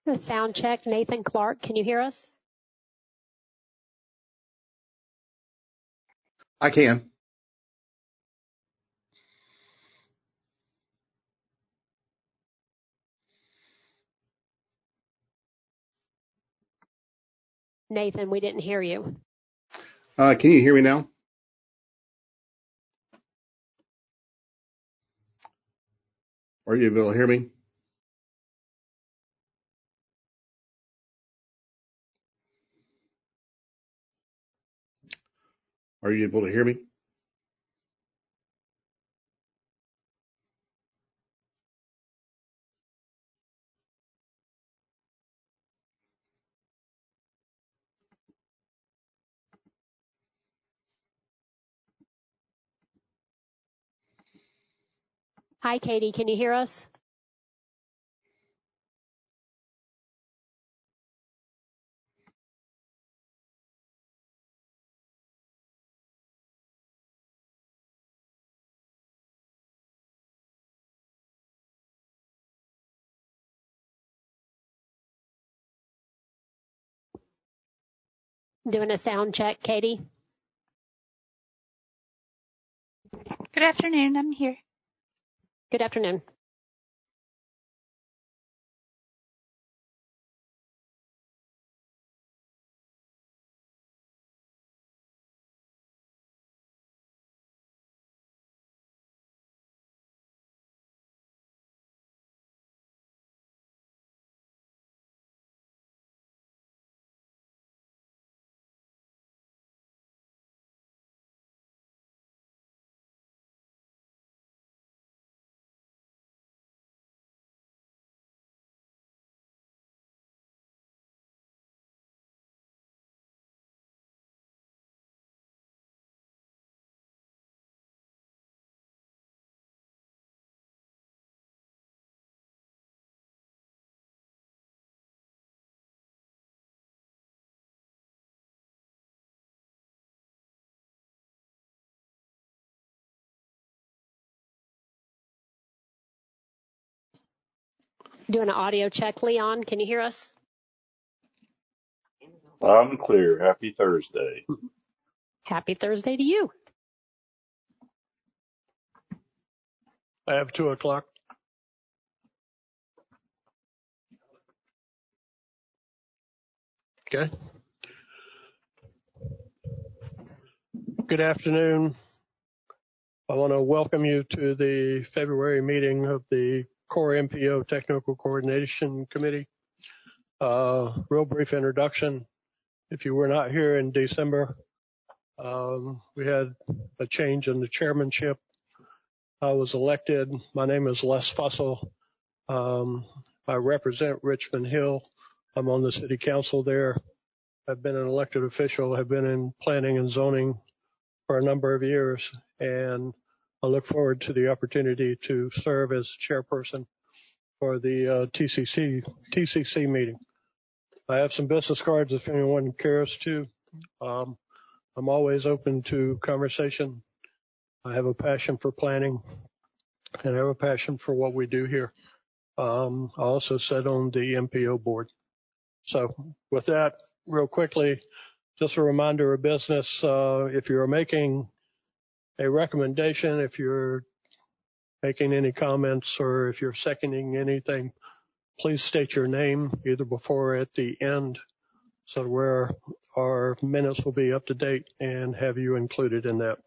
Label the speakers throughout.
Speaker 1: A sound check. Nathan Clark, can you hear us?
Speaker 2: I can.
Speaker 1: Nathan, we didn't hear you.
Speaker 2: Can you hear me now? Are you able to hear me? Are you able to hear me?
Speaker 1: Hi, Katie, can you hear us? Doing a sound check, Katie.
Speaker 3: Good afternoon. I'm here.
Speaker 1: Good afternoon. Doing an audio check. Leon, can you hear us?
Speaker 4: Loud and clear. Happy Thursday.
Speaker 1: Happy Thursday to you.
Speaker 5: I have 2 o'clock. Okay. Good afternoon. I want to welcome you to the February meeting of the Core MPO Technical Coordination Committee. Real brief introduction. If you were not here in December, we had a change in the chairmanship. I was elected. My name is Les Fussell. I represent Richmond Hill. I'm on the city council there. I've been an elected official. I've been in planning and zoning for a number of years, and I look forward to the opportunity to serve as chairperson for the TCC meeting. I have some business cards if anyone cares to. I'm always open to conversation. I have a passion for planning, and I have a passion for what we do here. I also sit on the MPO board. So with that, real quickly, just a reminder of business. If you're making a recommendation, if you're making any comments, or if you're seconding anything, please state your name either before or at the end so where our minutes will be up to date and have you included in that.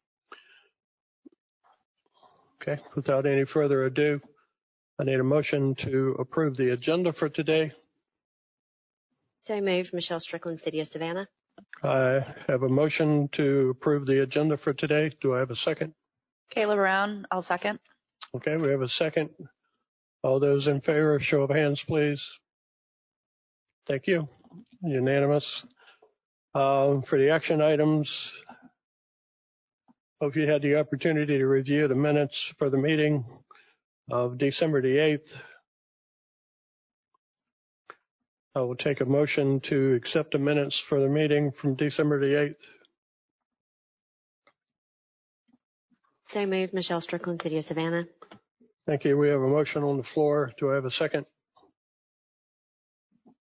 Speaker 5: Okay, without any further ado, I need a motion to approve the agenda for today.
Speaker 6: So moved. Michelle Strickland, City of Savannah.
Speaker 5: I have a motion to approve the agenda for today. Do I have a second?
Speaker 3: Kayla Brown. I'll second.
Speaker 5: Okay, we have a second. All those in favor, show of hands, please. Thank you. Unanimous. For the action items, hope you had the opportunity to review the minutes for the meeting of December the 8th. I will take a motion to accept the minutes for the meeting from December the 8th.
Speaker 6: So moved. Michelle Strickland, City of Savannah.
Speaker 5: Thank you. We have a motion on the floor. Do I have a second?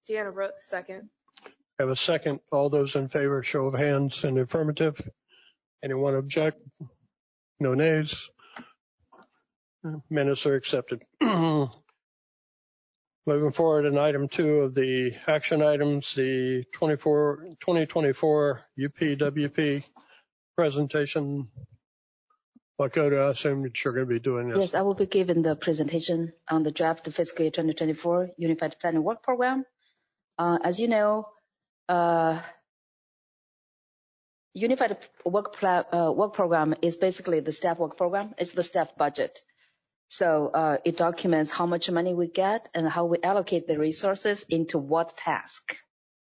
Speaker 7: Deanna Brooks, second.
Speaker 5: Have a second. All those in favor, show of hands in the affirmative. Anyone object? No nays. Minutes are accepted. Moving forward in item 2 of the action items, the 2024 UPWP presentation. Lakota, I assume that you're going to be doing this.
Speaker 8: Yes, I will be giving the presentation on the draft fiscal year 2024 Unified Planning Work Program. As you know, Unified Work Program is basically the staff work program. It's the staff budget. So it documents how much money we get and how we allocate the resources into what task.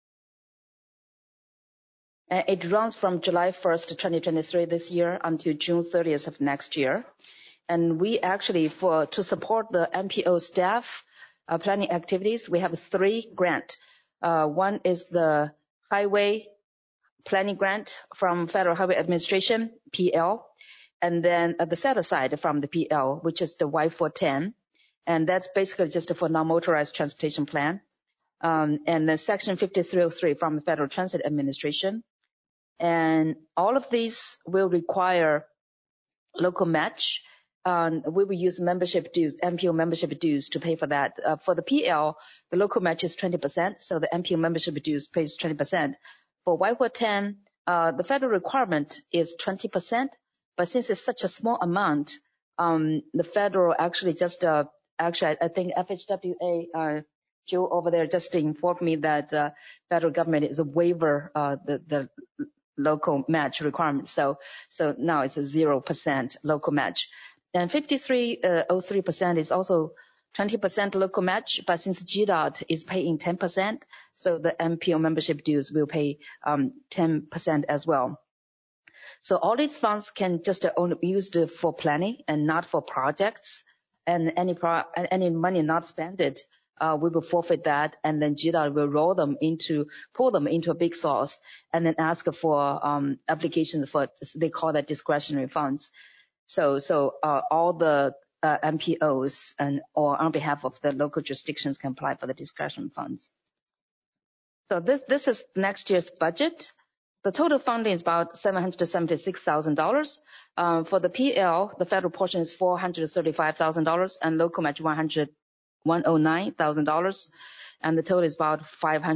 Speaker 8: And it runs from July 1st, 2023 this year until June 30th of next year. And we actually, to support the MPO staff planning activities, we have 3 grants. One is the Highway Planning Grant from Federal Highway Administration, PL. And then the set aside from the PL, which is the Y410. And that's basically just for non-motorized transportation plan. And the Section 5303 from the Federal Transit Administration. And all of these will require local match. We will use membership dues, MPO membership dues to pay for that. For the PL, the local match is 20%, so the MPO membership dues pays 20%. For Y410, the federal requirement is 20%. But since it's such a small amount, the federal actually just, I think FHWA, Joe over there just informed me that federal government is a waiver, the local match requirement. So now it's a 0% local match. And 5303% is also 20% local match, but since GDOT is paying 10%, so the MPO membership dues will pay 10% as well. So all these funds can just only be used for planning and not for projects. And any money not spent, we will forfeit that, and then GDOT will pull them into a big source, and then ask for applications for, they call that discretionary funds. So all the MPOs or on behalf of the local jurisdictions can apply for the discretionary funds. So this is next year's budget. The total funding is about $776,000. For the PL, the federal portion is $435,000 and local match $109,000. And the total is about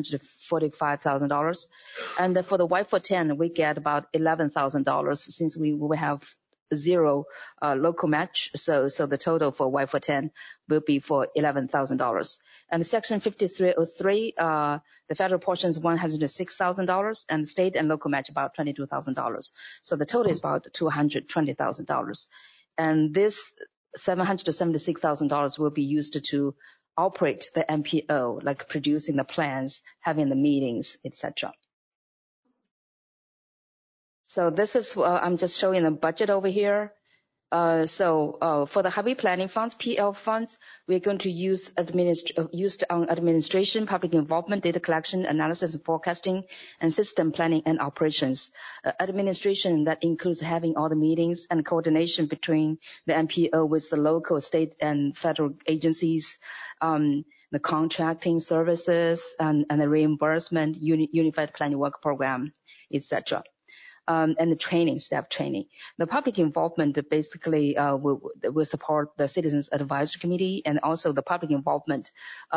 Speaker 8: $545,000. And for the Y410, we get about $11,000 since we will have 0 local match. So the total for Y410 will be for $11,000. And Section 5303, the federal portion is $106,000 and the state and local match about $22,000. So the total is about $220,000. And this $776,000 will be used to operate the MPO, like producing the plans, having the meetings, etc. So this is, I'm just showing the budget over here. So for the highway planning funds, PL funds, we're going to use used on administration, public involvement, data collection, analysis and forecasting, and system planning and operations. Administration, that includes having all the meetings and coordination between the MPO with the local, state, and federal agencies, the contracting services, and the reimbursement, unified planning work program, etc. And the training, staff training. The public involvement basically will support the Citizens Advisory Committee and also the public involvement,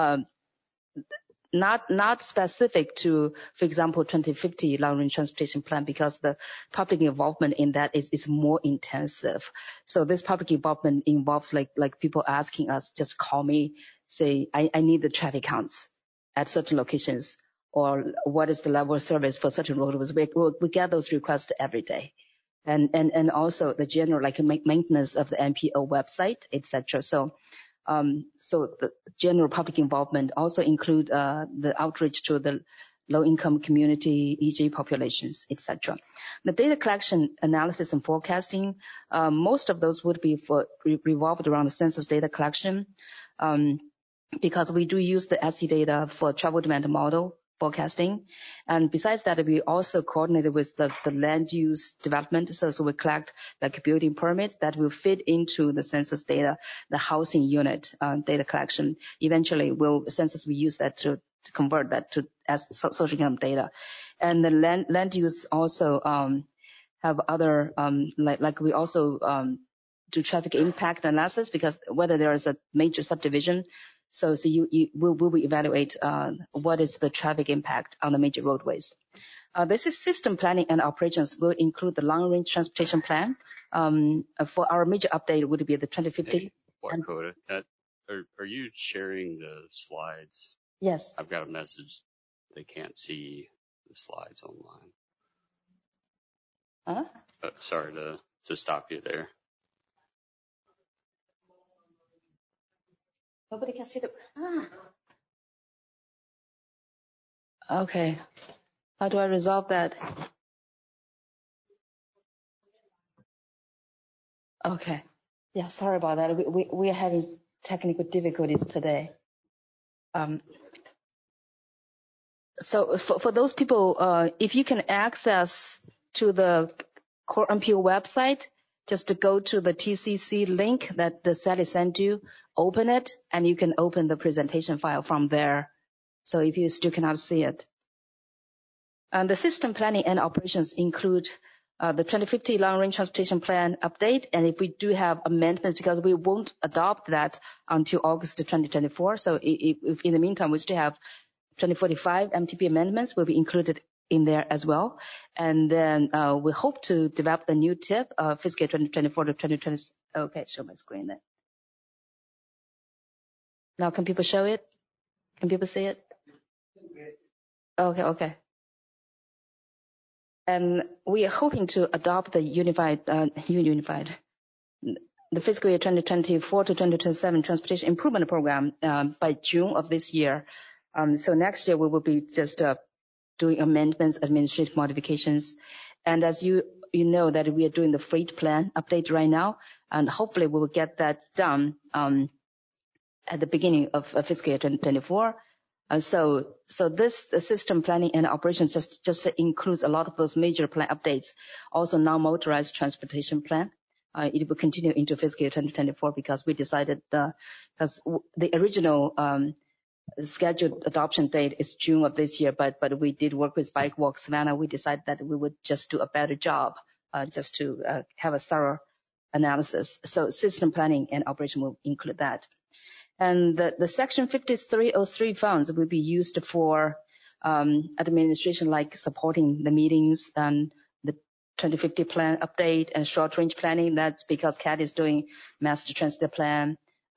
Speaker 8: not specific to, for example, 2050 long-range transportation plan, because the public involvement in that is more intensive. So this public involvement involves like people asking us, just call me, say, I need the traffic counts at certain locations, or what is the level of service for certain roadways. We get those requests every day. And also the general maintenance of the MPO website, etc. So the general public involvement also include the outreach to the low-income community, EJ populations, etc. The data collection, analysis, and forecasting, most of those would be revolved around the census data collection, because we do use the SC data for travel demand model forecasting. And besides that, we also coordinated with the land use development. So we collect like building permits that will fit into the census data, the housing unit data collection. Eventually, census will use that to to convert that to as social income data. And the land use also have other like we also do traffic impact analysis, because whether there is a major subdivision, so will evaluate what is the traffic impact on the major roadways. This is system planning and operations will include the long range transportation plan. For our major update would be the 2050.
Speaker 7: Hey, Dakota, are you sharing the slides?
Speaker 8: Yes.
Speaker 7: I've got a message. They can't see the slides online. Sorry to stop you there.
Speaker 8: Nobody can see the. Okay. How do I resolve that? Okay. Yeah, sorry about that. We are having technical difficulties today. So for those people, if you can access to the Core MPO website, just to go to the TCC link that Sally sent you, open it, and you can open the presentation file from there. So if you still cannot see it. And the system planning and operations include the 2050 long-range transportation plan update. And if we do have amendments, because we won't adopt that until August 2024. So if in the meantime we still have 2045 MTP amendments, will be included in there as well. And then we hope to develop the new tip, fiscal 2024 to 2020. Okay, show my screen then. Now can people show it? Can people see it? Okay. And we are hoping to adopt the the fiscal year 2024 to 2027 transportation improvement program by June of this year. So next year we will be just doing amendments, administrative modifications. And as you know that we are doing the freight plan update right now, and hopefully we will get that done at the beginning of fiscal year 2024. So this system planning and operations just includes a lot of those major plan updates. Also non-motorized transportation plan. It will continue into fiscal year 2024 because we decided because the original scheduled adoption date is June of this year, but we did work with Bike Walk Savannah. We decided that we would just do a better job just to have a thorough analysis. So system planning and operation will include that. And the Section 5303 funds will be used for administration, like supporting the meetings and the 2050 plan update and short range planning. That's because CAT is doing master transit plan,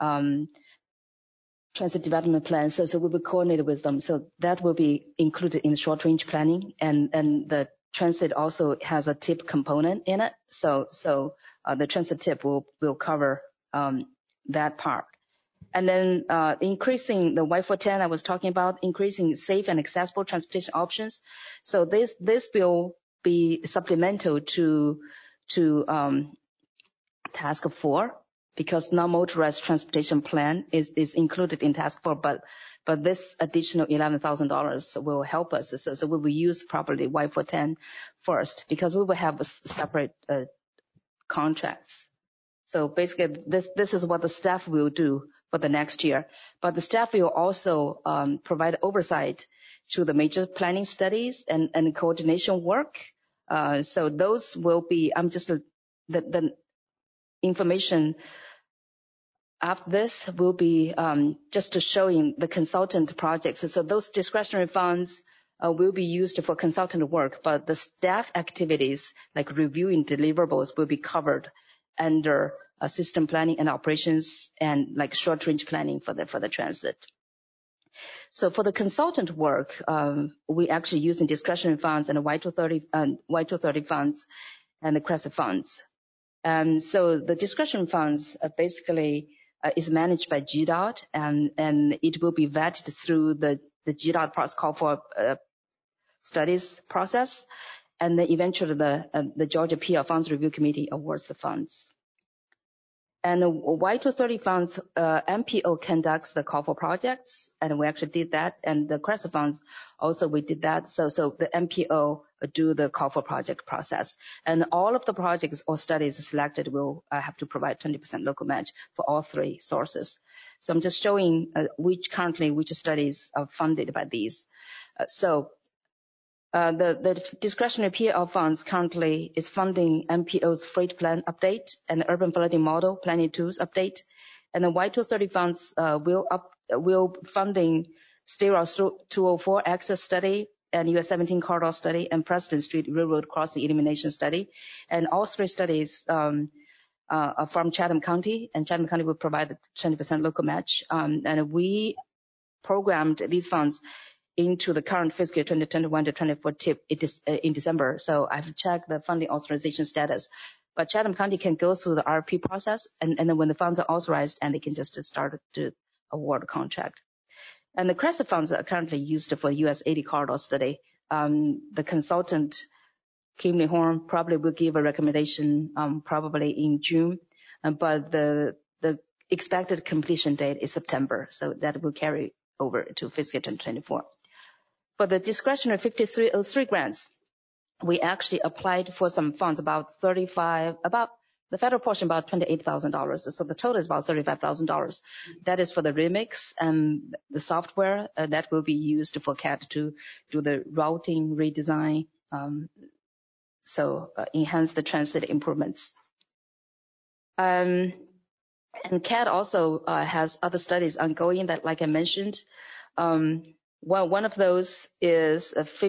Speaker 8: transit development plan. So we will coordinate with them. So that will be included in short range planning. And the transit also has a tip component in it. So the transit tip will cover that part. And then increasing the Y410 I was talking about, increasing safe and accessible transportation options. So this will be supplemental to task 4, because non-motorized transportation plan is included in task 4, but this additional $11,000 will help us. So we will use probably Y410 first, because we will have separate contracts. So basically, this is what the staff will do for the next year. But the staff will also provide oversight to the major planning studies and coordination work. So those will be, the information after this will be just to showing the consultant projects. So those discretionary funds will be used for consultant work, but the staff activities like reviewing deliverables will be covered under system planning and operations and like short range planning for the transit. So for the consultant work, we actually using discretionary funds and Y230 funds and the CRESA funds. And so the discretionary funds basically is managed by GDOT, and it will be vetted through the GDOT call for studies process, and then eventually the Georgia PL Funds Review Committee awards the funds. And Y230 funds, MPO conducts the call for projects, and we actually did that. And the CRESA funds also we did that. So the MPO do the call for project process. And all of the projects or studies selected will have to provide 20% local match for all 3 sources. So I'm just showing which studies are funded by these. The discretionary PL funds currently is funding MPO's freight plan update and the urban flooding model planning tools update. And the Y230 funds will funding State 204 access study and US 17 corridor study and President Street Railroad crossing elimination study. And all three studies from Chatham County, and Chatham County will provide the 20% local match. And we programmed these funds into the current fiscal year 2021 to 24 TIP in December. So I've checked the funding authorization status. But Chatham County can go through the RFP process, and then when the funds are authorized, and they can just start to award a contract. And the CRESA funds are currently used for US 80 corridor study. The consultant, Kimley Horn, probably will give a recommendation probably in June, but the expected completion date is September, so that will carry over to fiscal 2024. For the discretionary 5303 grants, we actually applied for some funds, about the federal portion about $28,000. So the total is about $35,000. That is for the remix and the software that will be used for CAT to do the routing redesign, enhance the transit improvements. And CAT also has other studies ongoing that, like I mentioned, one of those is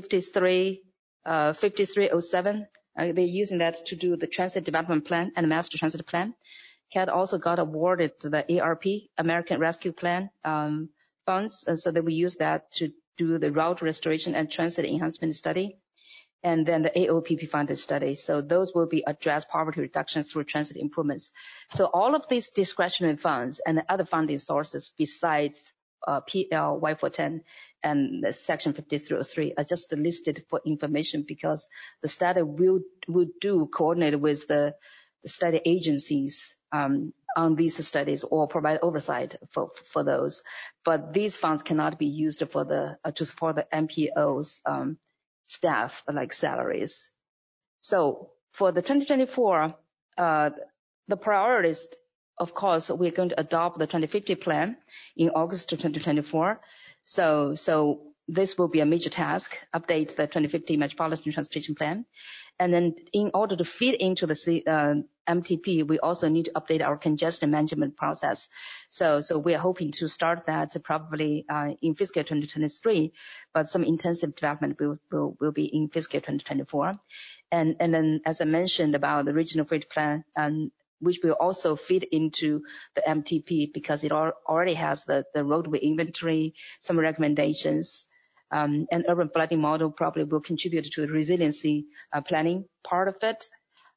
Speaker 8: 5307. They're using that to do the transit development plan and master transit plan. CAT also got awarded the ARP, American Rescue Plan funds, and so they will use that to do the route restoration and transit enhancement study, and then the AOPP funded study. So those will be address poverty reduction through transit improvements. So all of these discretionary funds and the other funding sources besides PL, Y410, and the Section 5303 are just listed for information because the study will do coordinate with the study agencies on these studies or provide oversight for those. But these funds cannot be used for to support the MPO's staff, like salaries. So for the 2024, the priorities, of course, we're going to adopt the 2050 plan in August 2024. So this will be a major task, update the 2050 Metropolitan Transportation Plan. And then in order to fit into the MTP, we also need to update our congestion management process. So we are hoping to start that probably in fiscal 2023, but some intensive development will be in fiscal 2024. And then, as I mentioned about the regional freight plan, which will also fit into the MTP because it already has the roadway inventory, some recommendations, and urban flooding model probably will contribute to the resiliency planning part of it.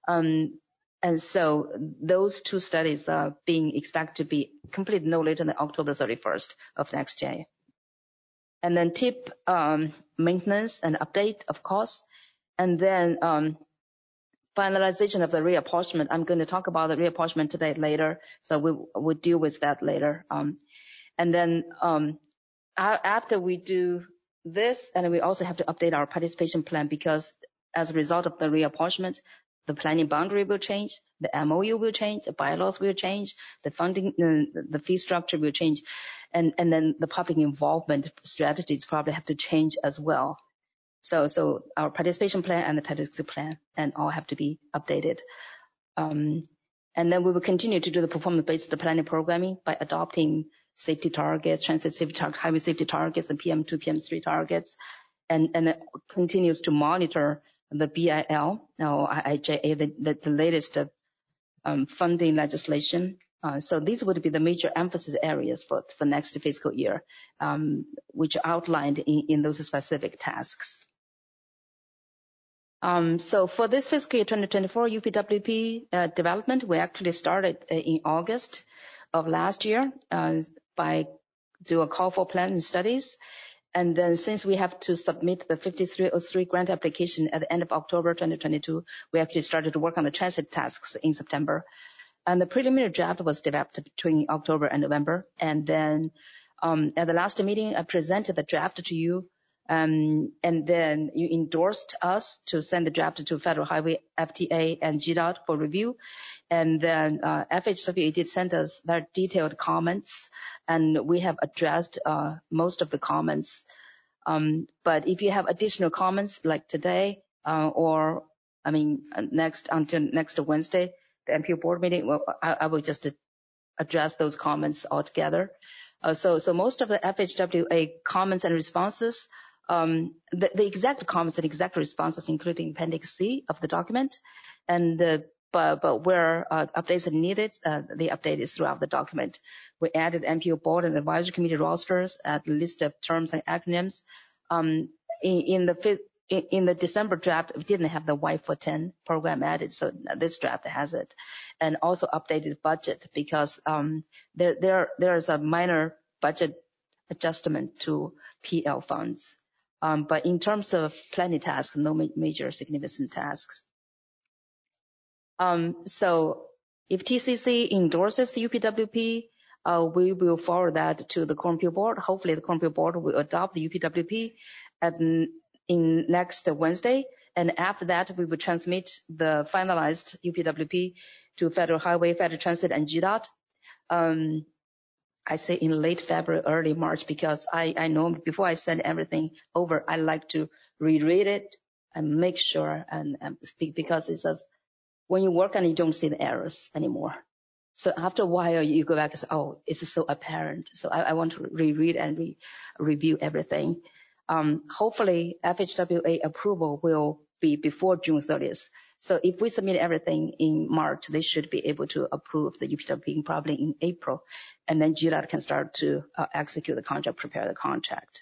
Speaker 8: And so those two studies are being expected to be completed no later than October 31st of next year. And then TIP maintenance and update, of course, and then finalization of the reapportionment. I'm going to talk about the reapportionment today later, so we'll deal with that later. And then after we do this, and we also have to update our participation plan because as a result of the reapportionment, the planning boundary will change, the MOU will change, the bylaws will change, the funding, the fee structure will change, and then the public involvement strategies probably have to change as well. So our participation plan and the Title VI plan and all have to be updated. And then we will continue to do the performance-based planning programming by adopting safety targets, transit safety targets, highway safety targets, and PM2, PM3 targets, and it continues to monitor the BIL, IIJA, the latest funding legislation. So these would be the major emphasis areas for next fiscal year, which are outlined in those specific tasks. So for this fiscal year 2024 UPWP development, we actually started in August of last year by do a call for plan and studies. And then since we have to submit the 5303 grant application at the end of October 2022, we actually started to work on the transit tasks in September. And the preliminary draft was developed between October and November. And then at the last meeting, I presented the draft to you And then you endorsed us to send the draft to Federal Highway, FTA, and GDOT for review. And then FHWA did send us very detailed comments, and we have addressed most of the comments. But if you have additional comments like today, until next Wednesday, the MPO board meeting, well, I will just address those comments altogether. So most of the FHWA comments and responses, the exact comments and exact responses, including Appendix C of the document, and but where updates are needed, the update is throughout the document. We added MPO board and advisory committee rosters, at the list of terms and acronyms. In the December draft, we didn't have the Y410 program added, so this draft has it, and also updated budget because there is a minor budget adjustment to PL funds. But in terms of planning tasks, no major significant tasks. So if TCC endorses the UPWP, we will forward that to the Cornfield board. Hopefully the Cornfield board will adopt the UPWP in next Wednesday. And after that, we will transmit the finalized UPWP to Federal Highway, Federal Transit, and GDOT. I say in late February, early March, because I know before I send everything over, I like to reread it and make sure and speak, because it's just, when you work on it, you don't see the errors anymore. So after a while, you go back and say, oh, it's so apparent. So I want to reread and review everything. Hopefully, FHWA approval will be before June 30th. So if we submit everything in March, they should be able to approve the UPWP probably in April. And then GDOT can start to execute the contract, prepare the contract.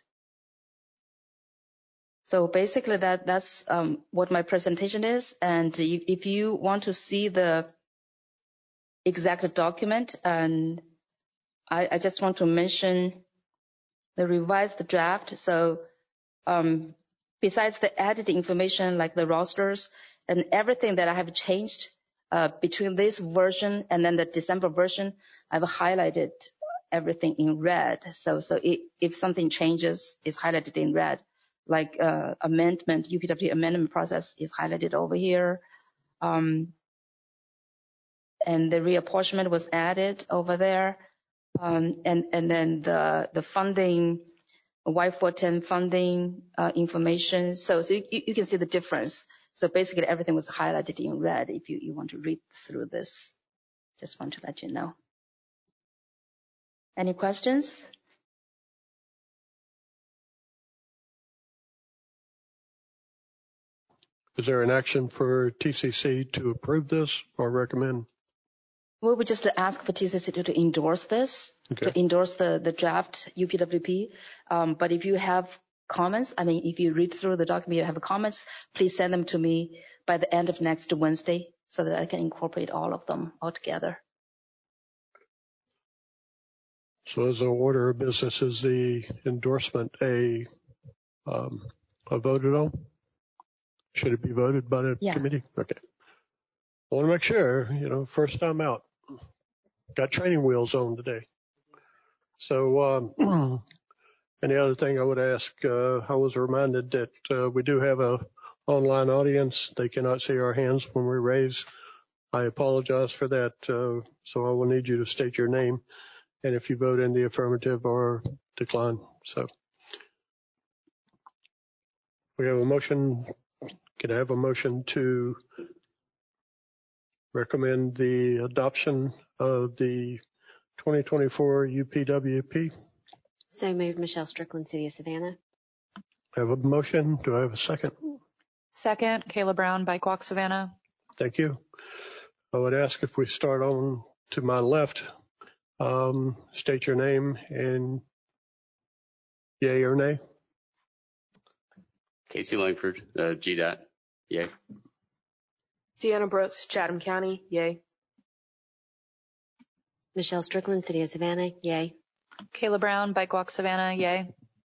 Speaker 8: So basically that's what my presentation is. And if you want to see the exact document, and I just want to mention the revised draft. So besides the added information like the rosters and everything that I have changed between this version and then the December version, I've highlighted everything in red. So if something changes, it's highlighted in red. Like amendment, UPWP amendment process is highlighted over here. And the reapportionment was added over there. And then the funding, Y410 funding information. So you can see the difference. So basically everything was highlighted in red if you want to read through this. Just want to let you know. Any questions?
Speaker 5: Is there an action for TCC to approve this or recommend?
Speaker 8: We would just ask for TCC to endorse this,
Speaker 5: okay,
Speaker 8: to endorse the draft UPWP. But if you have comments, if you read through the document, you have comments, please send them to me by the end of next Wednesday so that I can incorporate all of them all together.
Speaker 5: So as an order of business, is the endorsement a voted on? Should it be voted by the committee? Okay. I want to make sure, first time out. Got training wheels on today. So, and the other thing I would ask, I was reminded that we do have a online audience. They cannot see our hands when we raise. I apologize for that. So I will need you to state your name and if you vote in the affirmative or decline. So we have a motion. Can I have a motion to recommend the adoption of the 2024 UPWP?
Speaker 6: So moved, Michelle Strickland, City of Savannah.
Speaker 5: I have a motion. Do I have a second?
Speaker 3: Second, Kayla Brown, Bike Walk Savannah.
Speaker 5: Thank you. I would ask if we start on to my left, state your name and yay or nay.
Speaker 7: Casey Langford, GDOT, yay.
Speaker 9: Deanna Brooks, Chatham County, yay.
Speaker 6: Michelle Strickland, City of Savannah, yay.
Speaker 3: Kayla Brown, Bike Walk Savannah, yay.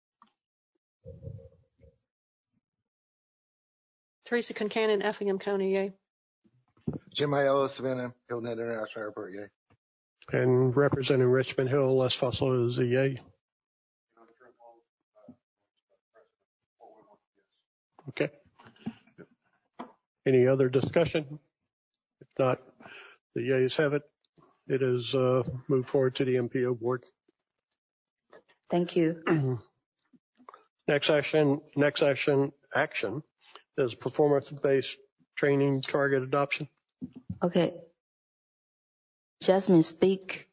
Speaker 9: Teresa Concanon, Effingham County, yay.
Speaker 10: Jim Aiello, Savannah, Hilton Head International Airport, yay.
Speaker 5: And representing Richmond Hill, Les Fossil is a yay. Okay. Any other discussion? If not, the yeas have it. It is moved forward to the MPO board.
Speaker 8: Thank you.
Speaker 5: Next action is performance-based training target adoption.
Speaker 8: Okay. Jasmine, speak.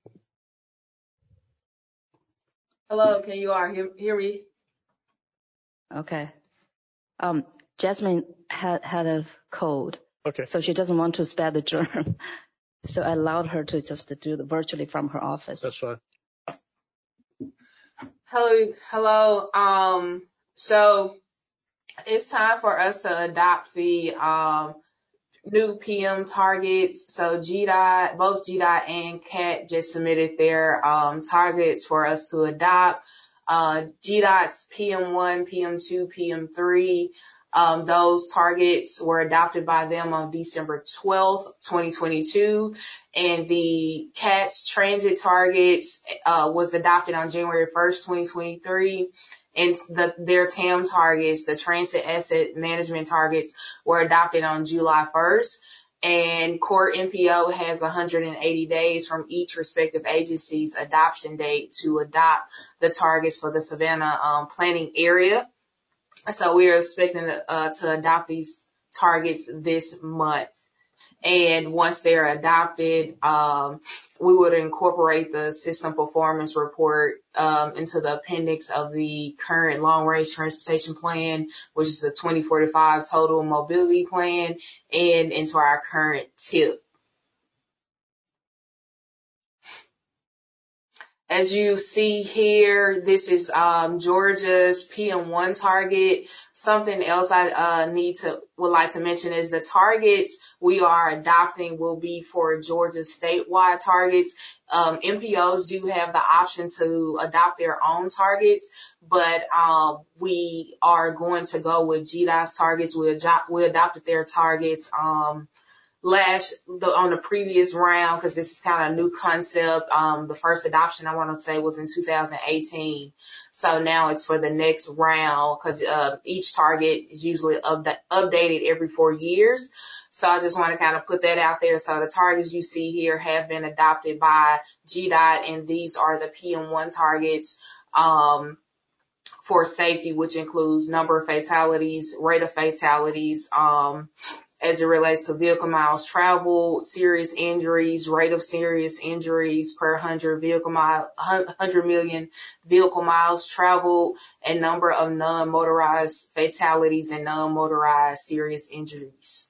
Speaker 9: Hello, can you all hear me?
Speaker 8: Okay. Jasmine had a cold,
Speaker 5: Okay.
Speaker 8: so she doesn't want to spread the germ. So I allowed her to just do it virtually from her office.
Speaker 5: That's fine.
Speaker 9: Hello. So it's time for us to adopt the new PM targets. So GDOT, both GDOT and CAT just submitted their targets for us to adopt. GDOT's PM1, PM2, PM3, those targets were adopted by them on December 12th, 2022. And the CAT's transit targets was adopted on January 1st, 2023. And their TAM targets, the transit asset management targets, were adopted on July 1st. And Core MPO has 180 days from each respective agency's adoption date to adopt the targets for the Savannah planning area. So we are expecting to adopt these targets this month. And once they're adopted, we would incorporate the system performance report into the appendix of the current long-range transportation plan, which is the 2045 total mobility plan, and into our current TIP. As you see here, this is Georgia's PM1 target. Something else I would like to mention is the targets we are adopting will be for Georgia's statewide targets. MPOs do have the option to adopt their own targets, but we are going to go with GDOT's targets. We adopted their targets on the previous round, because this is kind of a new concept. The first adoption, I want to say, was in 2018. So now it's for the next round, because each target is usually updated every 4 years. So I just want to kind of put that out there. So the targets you see here have been adopted by GDOT, and these are the PM1 targets for safety, which includes number of fatalities, rate of fatalities, as it relates to vehicle miles traveled, serious injuries, rate of serious injuries per 100 million vehicle miles traveled, and number of non-motorized fatalities and non-motorized serious injuries.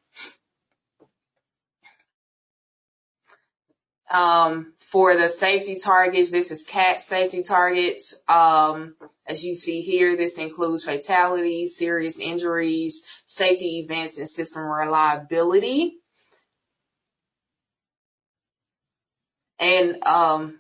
Speaker 9: For the safety targets, this is CAT safety targets. As you see here, this includes fatalities, serious injuries, safety events, and system reliability. And go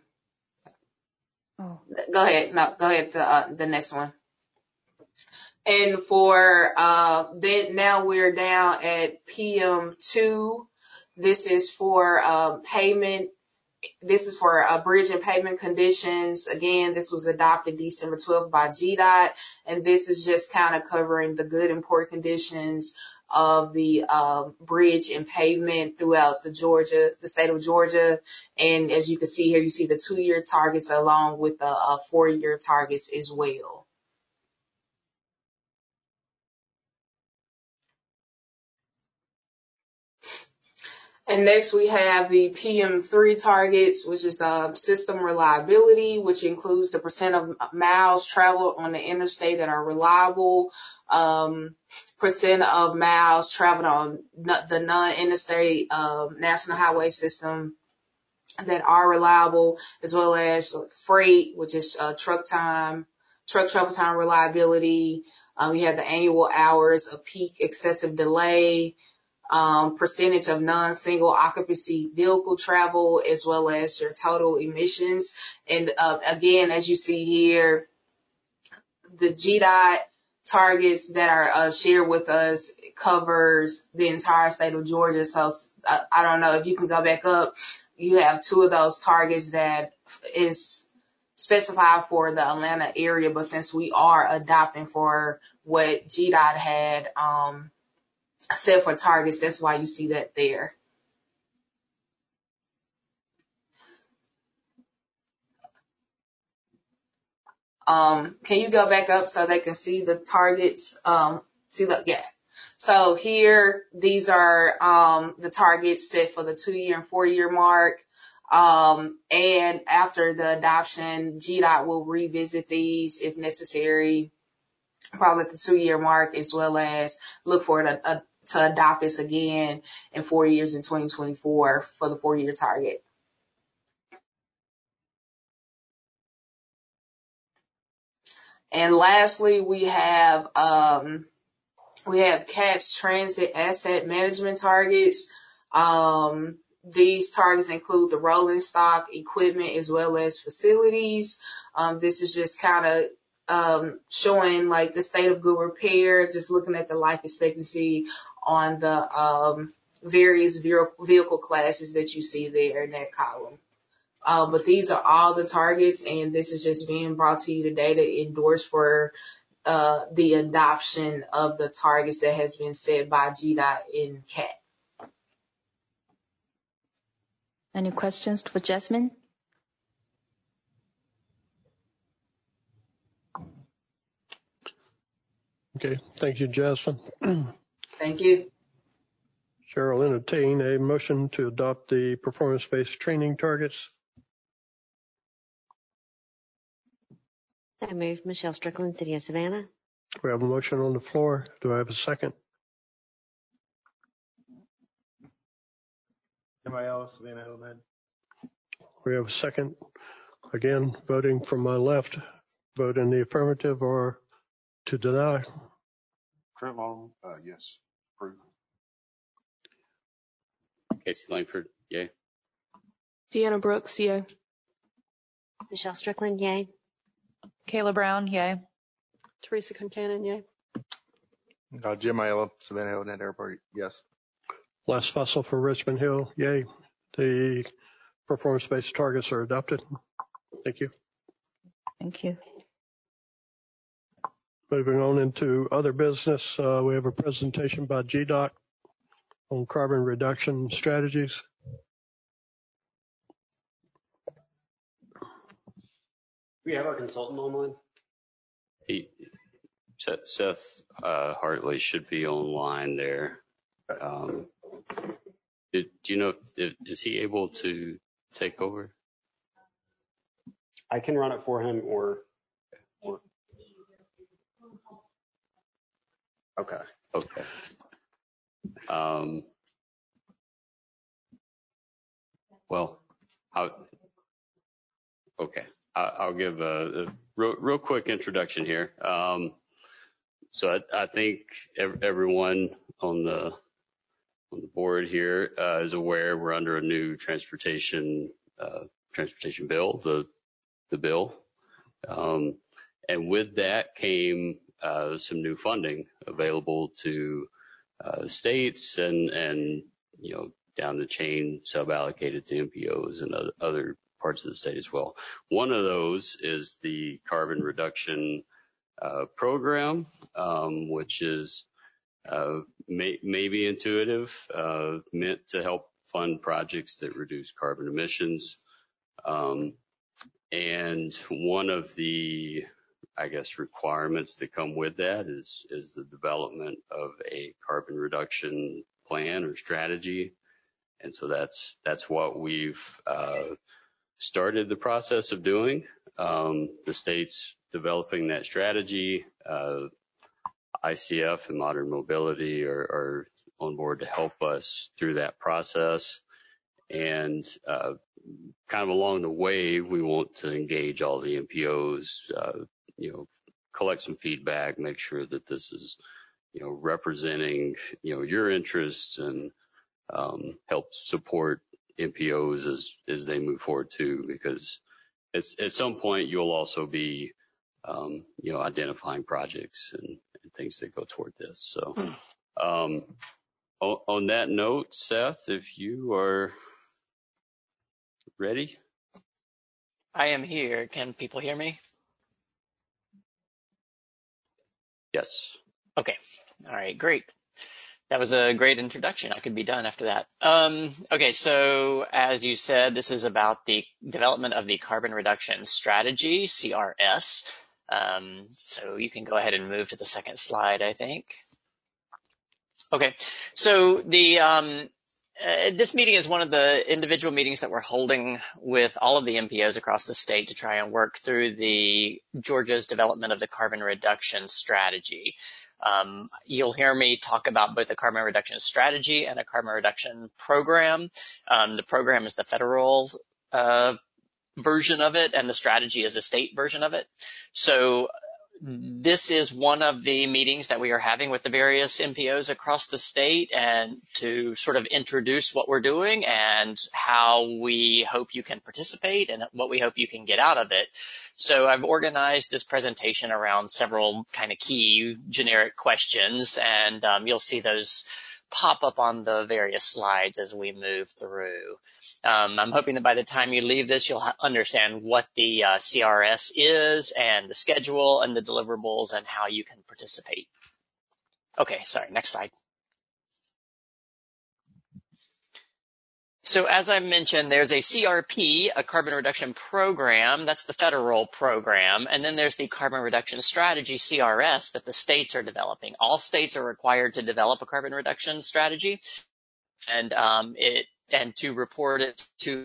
Speaker 9: ahead. No, go ahead to the next one. And for then now we're down at PM2. This is for payment. This is for bridge and pavement conditions. Again, this was adopted December 12th by GDOT, and this is just kind of covering the good and poor conditions of the bridge and pavement throughout the state of Georgia. And as you can see here, you see the 2-year targets along with the 4-year targets as well. And next we have the PM3 targets, which is the system reliability, which includes the percent of miles traveled on the interstate that are reliable, percent of miles traveled on the non-interstate national highway system that are reliable, as well as freight, which is truck travel time reliability. We have the annual hours of peak excessive delay, percentage of non-single occupancy vehicle travel, as well as your total emissions. And again, as you see here, the GDOT targets that are shared with us covers the entire state of Georgia. So I don't know if you can go back up. You have 2 of those targets that is specified for the Atlanta area, but since we are adopting for what GDOT had set for targets, that's why you see that there. Can you go back up so they can see the targets? Yeah. So here, these are the targets set for the 2-year and 4-year mark. And after the adoption, GDOT will revisit these if necessary, probably at the 2-year mark, as well as look for it to adopt this again in 4 years in 2024 for the 4-year target. And lastly, we have CAT's transit asset management targets. These targets include the rolling stock, equipment, as well as facilities. This is just kind of showing like the state of good repair, just looking at the life expectancy on the various vehicle classes that you see there in that column. But these are all the targets, and this is just being brought to you today to endorse for the adoption of the targets that has been set by GDOT and CAT.
Speaker 8: Any questions for Jasmine?
Speaker 5: Okay, thank you, Jasmine.
Speaker 9: Thank you.
Speaker 5: Chair will entertain a motion to adopt the performance-based training targets.
Speaker 6: I move. Michelle Strickland, City of Savannah.
Speaker 5: We have a motion on the floor. Do I have a second?
Speaker 10: MIL, Savannah Hillman.
Speaker 5: We have a second. Again, voting from my left, vote in the affirmative or to deny.
Speaker 2: Trent Long, yes. Approve.
Speaker 7: Casey Langford, yay.
Speaker 3: Deanna Brooks, yay.
Speaker 6: Michelle Strickland, yay.
Speaker 3: Kayla Brown, yay.
Speaker 1: Teresa Concanon, yay.
Speaker 10: Jim Aiello, Savannah Hillman Airport, yes.
Speaker 5: Les Fussell for Richmond Hill, yay. The performance-based targets are adopted. Thank you.
Speaker 8: Thank you.
Speaker 5: Moving on into other business, we have a presentation by GDOT on carbon reduction strategies.
Speaker 11: We have our consultant online.
Speaker 7: Seth Hartley should be online there. Do you know is he able to take over?
Speaker 11: I can run it for him or
Speaker 7: Okay. Well, I'll give a real quick introduction here. So I think everyone on the board here is aware we're under a new transportation bill, the bill, and with that came some new funding available to states and down the chain sub-allocated to MPOs and other parts of the state as well. One of those is the carbon reduction program, which is maybe intuitive, meant to help fund projects that reduce carbon emissions. And one of the, I guess, requirements that come with that is the development of a carbon reduction plan or strategy. And so that's what we've started the process of doing. The state's developing that strategy. ICF and Modern Mobility are on board to help us through that process. And kind of along the way, we want to engage all the MPOs, collect some feedback, make sure that this is, representing, your interests and help support MPOs as they move forward too, because at some point you'll also be, identifying projects and things that go toward this. So, on that note, Seth, if you are ready.
Speaker 12: I am here. Can people hear me?
Speaker 7: Yes.
Speaker 12: Okay. All right, great. That was a great introduction. I could be done after that. Okay, so as you said, this is about the development of the Carbon Reduction Strategy, CRS. So you can go ahead and move to the second slide, I think. Okay, so this meeting is one of the individual meetings that we're holding with all of the MPOs across the state to try and work through Georgia's development of the carbon reduction strategy. You'll hear me talk about both the carbon reduction strategy and a carbon reduction program. The program is the federal version of it, and the strategy is the state version of it. So this is one of the meetings that we are having with the various MPOs across the state, and to sort of introduce what we're doing and how we hope you can participate and what we hope you can get out of it. So I've organized this presentation around several kind of key generic questions, and you'll see those pop up on the various slides as we move through. I'm hoping that by the time you leave this, you'll understand what the CRS is and the schedule and the deliverables and how you can participate. Okay, sorry, next slide. So as I mentioned, there's a CRP, a carbon reduction program. That's the federal program. And then there's the carbon reduction strategy, CRS, that the states are developing. All states are required to develop a carbon reduction strategy and to report it to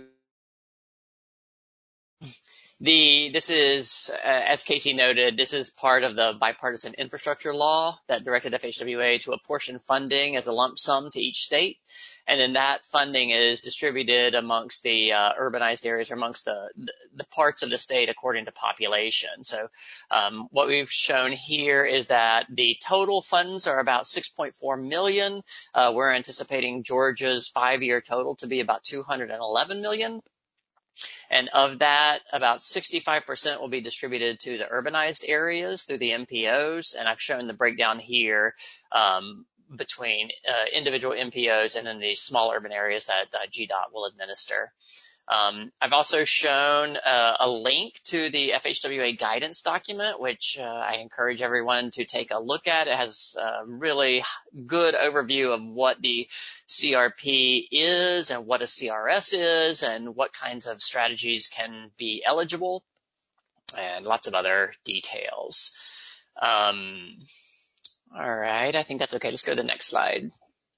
Speaker 12: this is, as Casey noted, this is part of the bipartisan infrastructure law that directed FHWA to apportion funding as a lump sum to each state. And then that funding is distributed amongst the urbanized areas, or amongst the parts of the state according to population. So what we've shown here is that the total funds are about $6.4 million. We're anticipating Georgia's 5-year total to be about $211 million. And of that, about 65% will be distributed to the urbanized areas through the MPOs. And I've shown the breakdown here between individual MPOs and then the small urban areas that GDOT will administer. I've also shown a link to the FHWA guidance document, which I encourage everyone to take a look at. It has a really good overview of what the CRP is and what a CRS is and what kinds of strategies can be eligible, and lots of other details. All right, I think that's okay. Let's go to the next slide.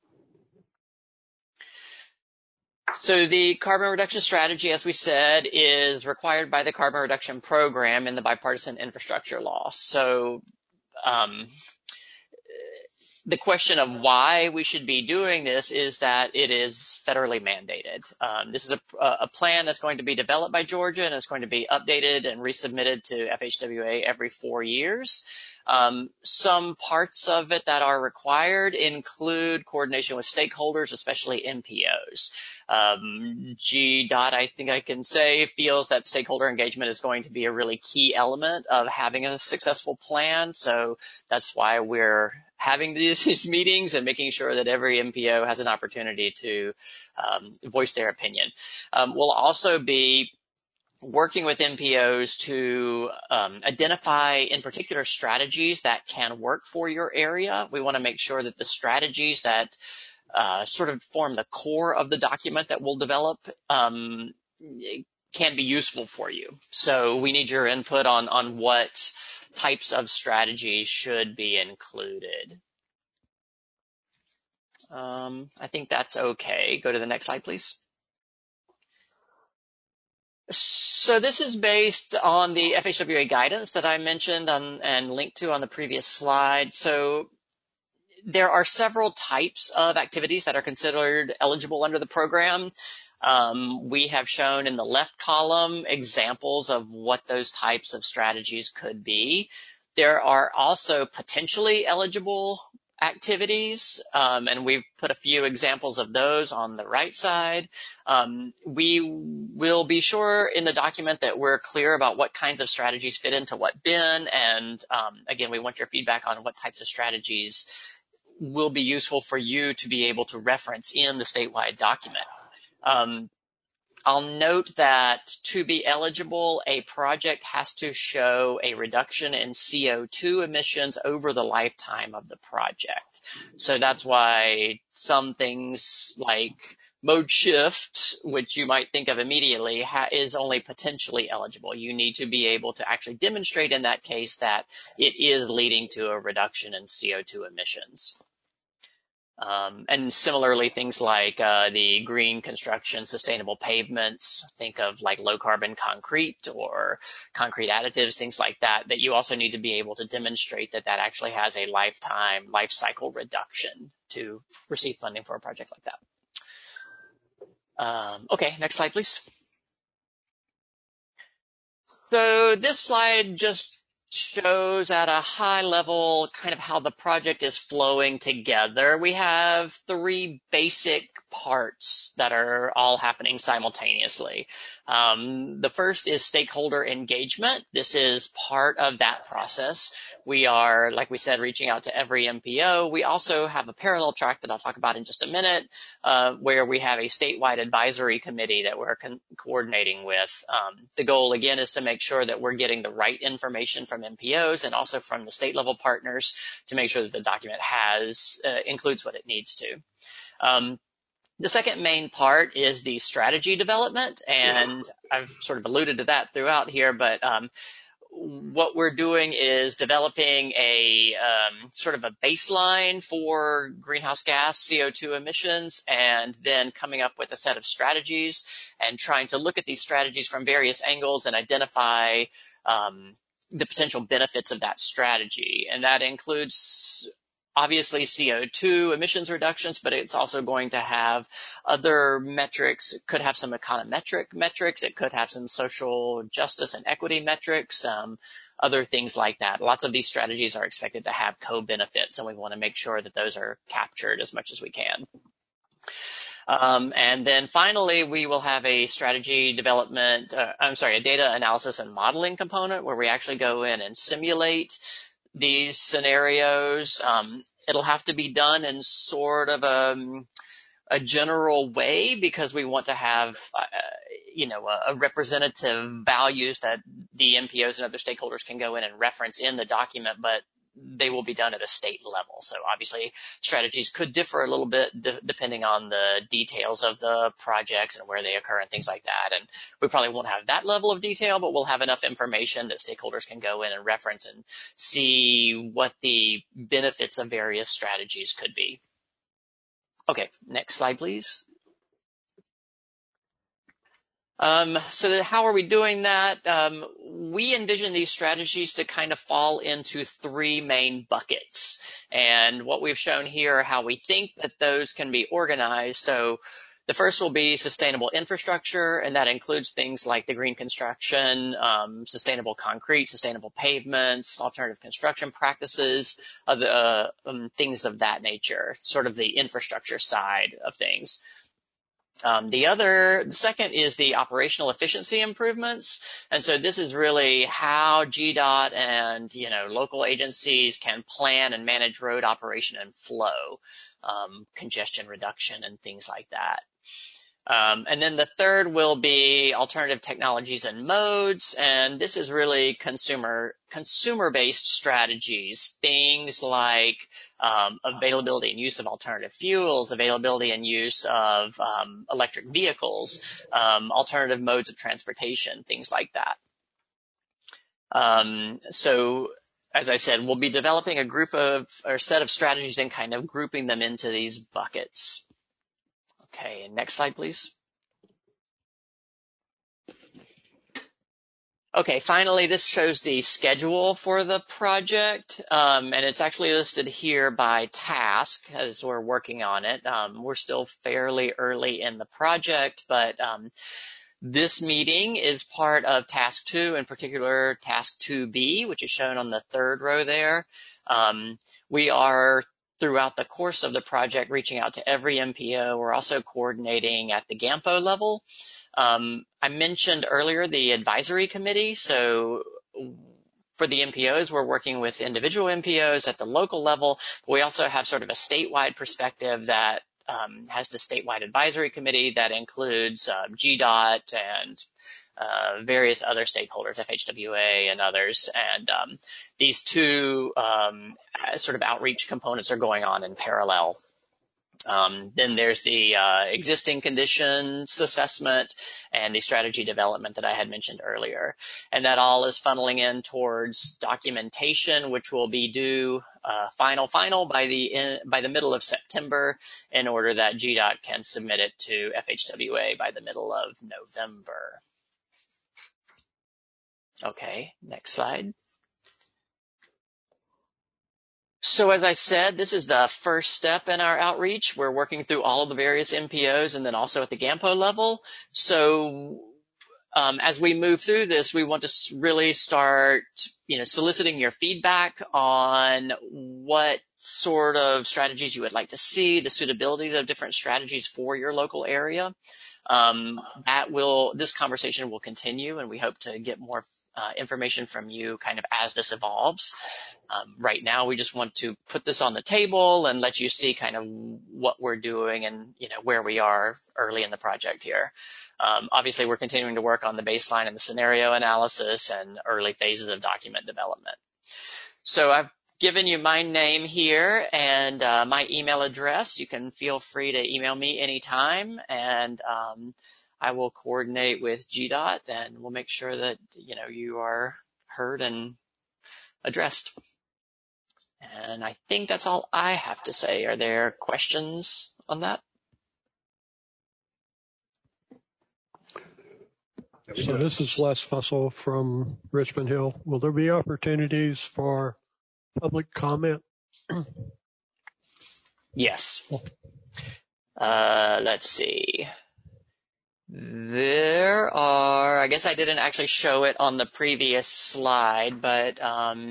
Speaker 12: So the carbon reduction strategy, as we said, is required by the carbon reduction program in the bipartisan infrastructure law. So the question of why we should be doing this is that it is federally mandated. This is a plan that's going to be developed by Georgia, and it's going to be updated and resubmitted to FHWA every 4 years. Some parts of it that are required include coordination with stakeholders, especially MPOs. GDOT, I think I can say, feels that stakeholder engagement is going to be a really key element of having a successful plan. So that's why we're having these meetings and making sure that every MPO has an opportunity to voice their opinion. We'll also be working with MPOs to identify, in particular, strategies that can work for your area. We want to make sure that the strategies that sort of form the core of the document that we'll develop can be useful for you. So we need your input on what types of strategies should be included. I think that's okay. Go to the next slide, please. So this is based on the FHWA guidance that I mentioned and linked to on the previous slide. So there are several types of activities that are considered eligible under the program. We have shown in the left column examples of what those types of strategies could be. There are also potentially eligible activities, and we've put a few examples of those on the right side. We will be sure in the document that we're clear about what kinds of strategies fit into what bin, and again, we want your feedback on what types of strategies will be useful for you to be able to reference in the statewide document. I'll note that to be eligible, a project has to show a reduction in CO2 emissions over the lifetime of the project. So that's why some things like mode shift, which you might think of immediately, is only potentially eligible. You need to be able to actually demonstrate in that case that it is leading to a reduction in CO2 emissions. And similarly, things like the green construction, sustainable pavements, think of like low carbon concrete or concrete additives, things like that, that you also need to be able to demonstrate that that actually has a lifetime life cycle reduction to receive funding for a project like that. Okay, next slide, please. So this slide just shows at a high level kind of how the project is flowing together. We have three basic parts that are all happening simultaneously. The first is stakeholder engagement. This is part of that process. We are, like we said, reaching out to every MPO. We also have a parallel track that I'll talk about in just a minute, where we have a statewide advisory committee that we're coordinating with. The goal, again, is to make sure that we're getting the right information from MPOs and also from the state level partners to make sure that the document includes what it needs to. The second main part is the strategy development, and I've sort of alluded to that throughout here, but what we're doing is developing a sort of a baseline for greenhouse gas CO2 emissions, and then coming up with a set of strategies and trying to look at these strategies from various angles and identify the potential benefits of that strategy. And that includes obviously CO2 emissions reductions, but it's also going to have other metrics. It could have some econometric metrics. It could have some social justice and equity metrics, other things like that. Lots of these strategies are expected to have co-benefits, and we want to make sure that those are captured as much as we can. And then finally, we will have a strategy development, a data analysis and modeling component where we actually go in and simulate these scenarios. It'll have to be done in sort of a general way because we want to have, a representative values that the MPOs and other stakeholders can go in and reference in the document, but they will be done at a state level. So obviously strategies could differ a little bit depending on the details of the projects and where they occur and things like that. And we probably won't have that level of detail, but we'll have enough information that stakeholders can go in and reference and see what the benefits of various strategies could be. Okay, next slide, please. So how are we doing that? We envision these strategies to kind of fall into three main buckets. And what we've shown here are how we think that those can be organized. So the first will be sustainable infrastructure, and that includes things like the green construction, sustainable concrete, sustainable pavements, alternative construction practices, things of that nature, sort of the infrastructure side of things. The second is the operational efficiency improvements. And so this is really how GDOT and, local agencies can plan and manage road operation and flow, congestion reduction and things like that. And then the third will be alternative technologies and modes. And this is really consumer-based strategies, things like availability and use of alternative fuels, availability and use of electric vehicles, alternative modes of transportation, things like that. So as I said, we'll be developing a set of strategies and kind of grouping them into these buckets. Okay, next slide, please. Okay, finally, this shows the schedule for the project, and it's actually listed here by task as we're working on it. We're still fairly early in the project, but this meeting is part of task 2, in particular task 2B, which is shown on the third row there. We are throughout the course of the project, reaching out to every MPO. We're also coordinating at the GAMPO level. I mentioned earlier the advisory committee. So for the MPOs, we're working with individual MPOs at the local level. But we also have sort of a statewide perspective that has the statewide advisory committee that includes GDOT and various other stakeholders, FHWA and others. And these two sort of outreach components are going on in parallel. Then there's the existing conditions assessment and the strategy development that I had mentioned earlier. And that all is funneling in towards documentation, which will be due final by the middle of September, in order that GDOT can submit it to FHWA by the middle of November. Okay, next slide. So as I said, this is the first step in our outreach. We're working through all of the various MPOs and then also at the GAMPO level. So as we move through this, we want to really start, soliciting your feedback on what sort of strategies you would like to see, the suitabilities of different strategies for your local area. This conversation will continue, and we hope to get more information from you kind of as this evolves. Right now, we just want to put this on the table and let you see kind of what we're doing and, where we are early in the project here. Obviously, we're continuing to work on the baseline and the scenario analysis and early phases of document development. So I've given you my name here and my email address. You can feel free to email me anytime, and I will coordinate with GDOT, and we'll make sure that, you are heard and addressed. And I think that's all I have to say. Are there questions on that?
Speaker 5: So this is Les Fussell from Richmond Hill. Will there be opportunities for public comment?
Speaker 12: Yes. Let's see. There are, I guess I didn't actually show it on the previous slide, but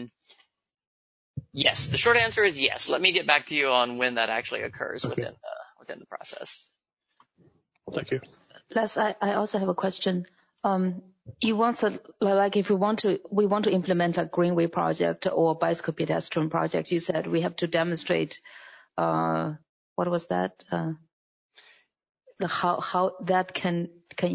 Speaker 12: yes, the short answer is yes. Let me get back to you on when that actually occurs within the process.
Speaker 5: Thank you.
Speaker 8: Les, I also have a question. You want to, like, if we want to implement a Greenway project or bicycle pedestrian projects, you said we have to demonstrate, what was that? How that can.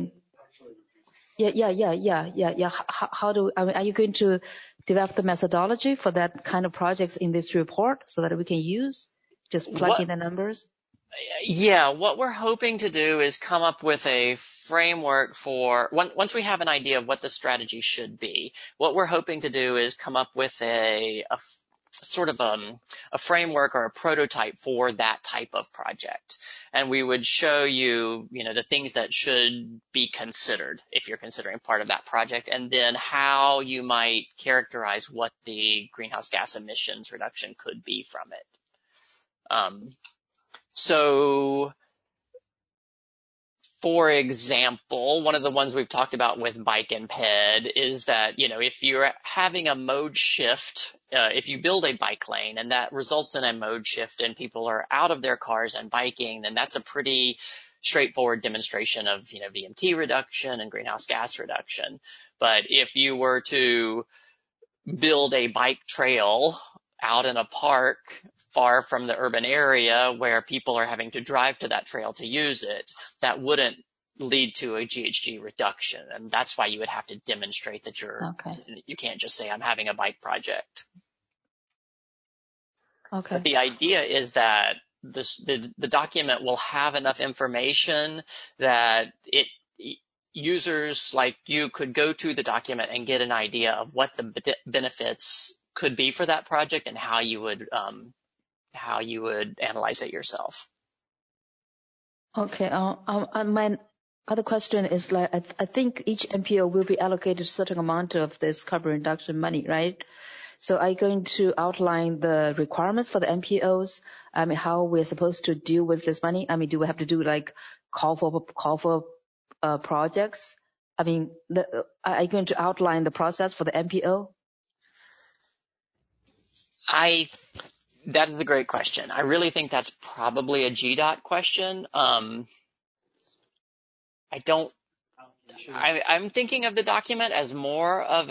Speaker 8: Yeah. How do, are you going to develop the methodology for that kind of projects in this report so that we can use? Just plug in the numbers?
Speaker 12: Yeah, what we're hoping to do is come up with a framework for, once we have an idea of what the strategy should be, what we're hoping to do is come up with a sort of a framework or a prototype for that type of project. And we would show you, the things that should be considered if you're considering part of that project, and then how you might characterize what the greenhouse gas emissions reduction could be from it. So, for example, one of the ones we've talked about with Bike and Ped is that, if you're having a mode shift, if you build a bike lane and that results in a mode shift and people are out of their cars and biking, then that's a pretty straightforward demonstration of, VMT reduction and greenhouse gas reduction. But if you were to build a bike trail out in a park far from the urban area where people are having to drive to that trail to use it, that wouldn't lead to a GHG reduction. And that's why you would have to demonstrate that you can't just say, I'm having a bike project.
Speaker 8: Okay.
Speaker 12: But the idea is that the document will have enough information that users like you could go to the document and get an idea of what the benefits could be for that project and how you would analyze it yourself.
Speaker 8: Okay. My other question is, like, I think each MPO will be allocated a certain amount of this carbon reduction money, right? So are you going to outline the requirements for the MPOs? How we're supposed to deal with this money? Do we have to do like call for projects? Are you going to outline the process for the MPO?
Speaker 12: That is a great question. I really think that's probably a GDOT question. I'm thinking of the document as more of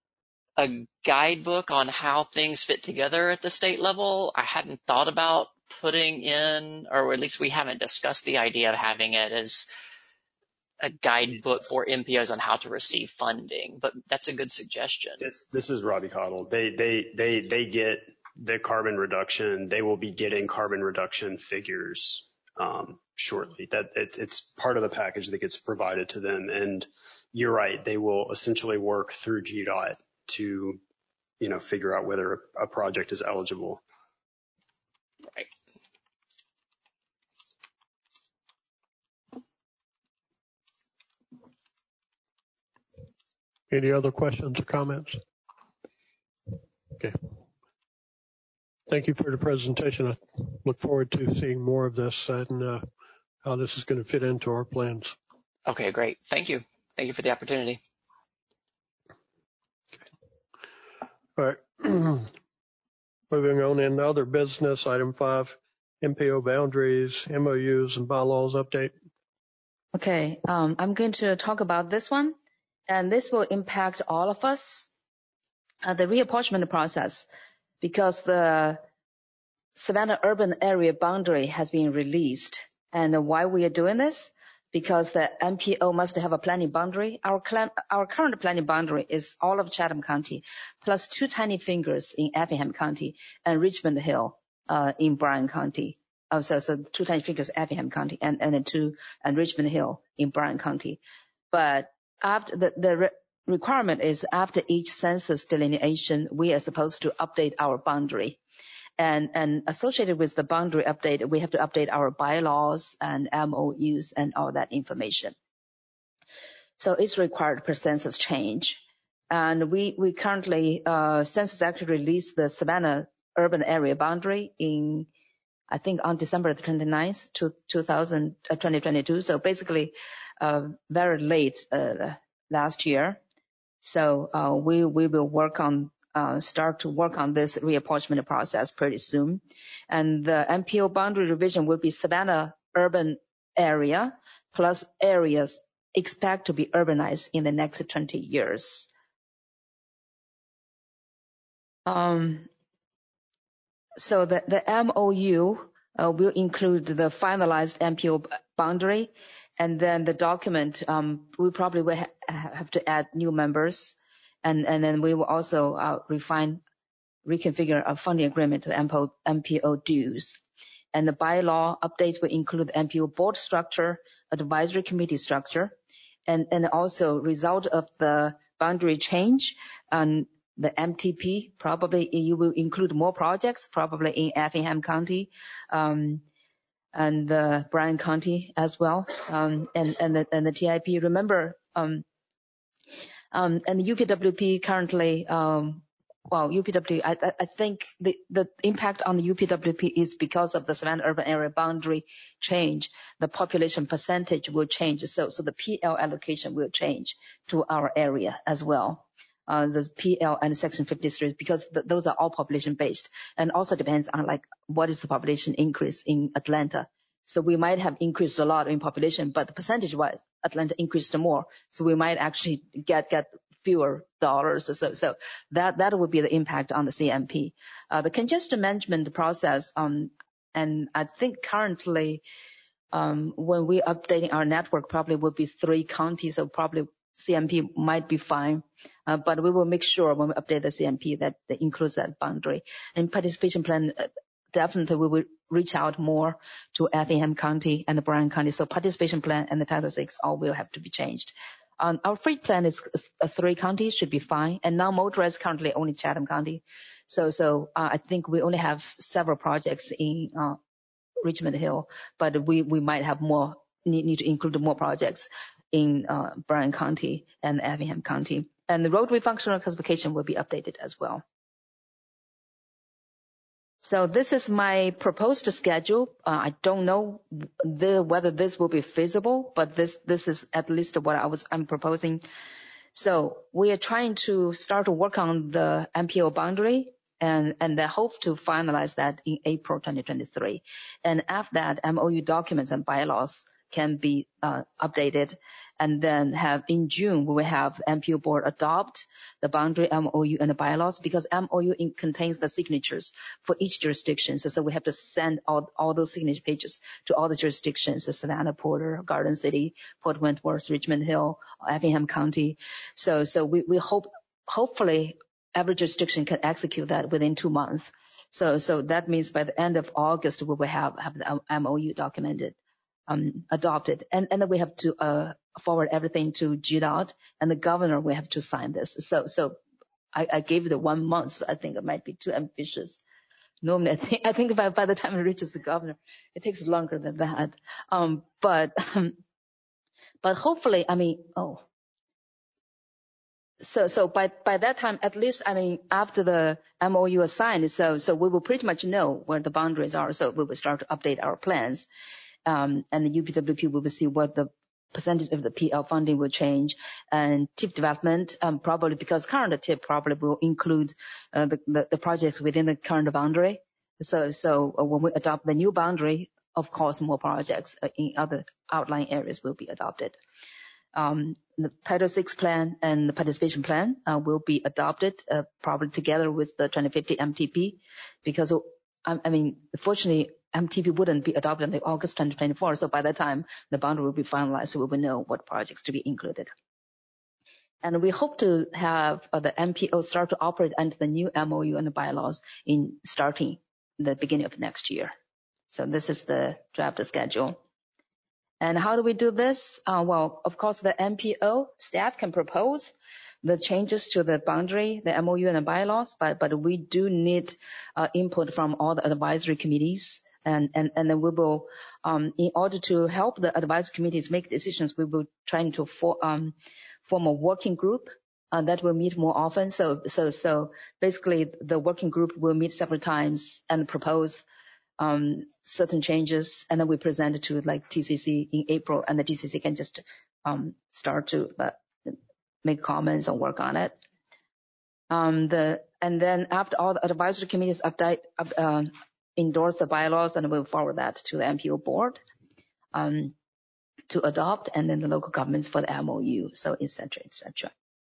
Speaker 12: a guidebook on how things fit together at the state level. I hadn't thought about putting in, or at least we haven't discussed the idea of having it as a guidebook for MPOs on how to receive funding, but that's a good suggestion.
Speaker 11: This is Robbie Cottle. They get the carbon reduction. They will be getting carbon reduction figures shortly. That it's part of the package that gets provided to them. And you're right, they will essentially work through GDOT to, figure out whether a project is eligible.
Speaker 12: Right.
Speaker 5: Any other questions or comments? Okay. Thank you for the presentation. I look forward to seeing more of this and how this is going to fit into our plans.
Speaker 12: Okay, great. Thank you. Thank you for the opportunity.
Speaker 5: All right. Moving on in other business, item 5, MPO boundaries, MOUs, and bylaws update.
Speaker 8: Okay, I'm going to talk about this one, and this will impact all of us. The reapportionment process, because the Savannah urban area boundary has been released. And why we are doing this? Because the MPO must have a planning boundary. Our current planning boundary is all of Chatham County, plus 2 tiny fingers in Effingham County and Richmond Hill in Bryan County. So 2 tiny fingers Effingham County and Richmond Hill in Bryan County. But after the requirement is after each census delineation, we are supposed to update our boundary. And associated with the boundary update, we have to update our bylaws and MOUs and all that information. So it's required per census change. And we currently, census actually released the Savannah urban area boundary in, I think, on December 29th, 2022. So basically, very late last year. So we will start to work on this reapportionment process pretty soon. And the MPO boundary revision will be Savannah urban area plus areas expect to be urbanized in the next 20 years. So the MOU will include the finalized MPO boundary, and then the document, we probably will have to add new members. And then we will also reconfigure a funding agreement to the MPO dues. And the bylaw updates will include the MPO board structure, advisory committee structure, and also result of the boundary change and the MTP. Probably you will include more projects, probably in Effingham County, and Bryan County as well, and the TIP. Remember, and the UPWP currently, UPWP, I think the impact on the UPWP is because of the Savannah urban area boundary change. The population percentage will change, so the PL allocation will change to our area as well. The PL and Section 53, because those are all population based, and also depends on what is the population increase in Atlanta. So we might have increased a lot in population, but percentage-wise, Atlanta increased more. So we might actually get fewer dollars. So that would be the impact on the CMP. The congestion management process, and I think currently, when we're updating our network, probably will be 3 counties, so probably CMP might be fine. But we will make sure when we update the CMP that includes that boundary. And participation plan, definitely we will reach out more to Effingham County and the Bryan County. So participation plan and the Title VI all will have to be changed. Our free plan is 3 counties, should be fine. And non-motorized currently only Chatham County. So I think we only have several projects in Richmond Hill, but we might have more, need to include more projects in Bryan County and Effingham County. And the roadway functional classification will be updated as well. So this is my proposed schedule. I don't know whether this will be feasible, but this is at least what I'm proposing. So we are trying to start to work on the MPO boundary and I hope to finalize that in April 2023. And after that, MOU documents and bylaws can be updated. And then in June, we will have MPO board adopt the boundary MOU and the bylaws, because MOU contains the signatures for each jurisdiction. So we have to send all those signature pages to all the jurisdictions, so Savannah, Porter, Garden City, Port Wentworth, Richmond Hill, Effingham County. So we hopefully every jurisdiction can execute that within 2 months. So that means by the end of August, we will have the MOU documented, adopted. And then we have to forward everything to GDOT, and the governor will have to sign this. So I gave it 1 month. I think it might be too ambitious. Normally, I think by the time it reaches the governor, it takes longer than that. But hopefully, So by that time, at least, after the MOU is signed, so we will pretty much know where the boundaries are. So we will start to update our plans. And the UPWP will see what the percentage of the PL funding will change. And TIP development, probably because current TIP probably will include the projects within the current boundary. So when we adopt the new boundary, of course, more projects in other outlying areas will be adopted. The Title VI plan and the participation plan will be adopted probably together with the 2050 MTP, because fortunately MTP wouldn't be adopted until August 2024. So by that time the boundary will be finalized, so we will know what projects to be included. And we hope to have the MPO start to operate under the new MOU and the bylaws starting the beginning of next year. So this is the draft schedule. And how do we do this? Well, of course, the MPO staff can propose the changes to the boundary, the MOU and the bylaws, but we do need input from all the advisory committees. And then we will, in order to help the advisory committees make decisions, we will try to form a working group that will meet more often. So basically, the working group will meet several times and propose certain changes, and then we present it to TCC in April, and the TCC can just start to make comments and work on it. And then after all the advisory committees endorse the bylaws, and we'll forward that to the MPO board to adopt, and then the local governments for the MOU, so et cetera, et cetera.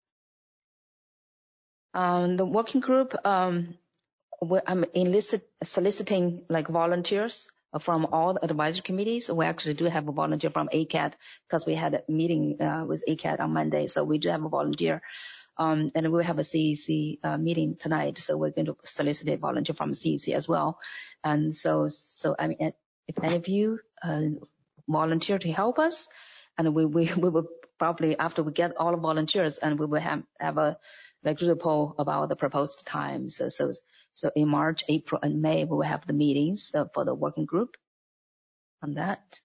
Speaker 8: The working group, I'm soliciting volunteers from all the advisory committees. We actually do have a volunteer from ACAT, because we had a meeting with ACAT on Monday, so we do have a volunteer. And we'll have a CEC meeting tonight, so we're going to solicit a volunteer from CEC as well. And so if any of you volunteer to help us, and we will probably, after we get all the volunteers, and we will have a regular poll about the proposed time. So in March, April, and May, we will have the meetings for the working group on that.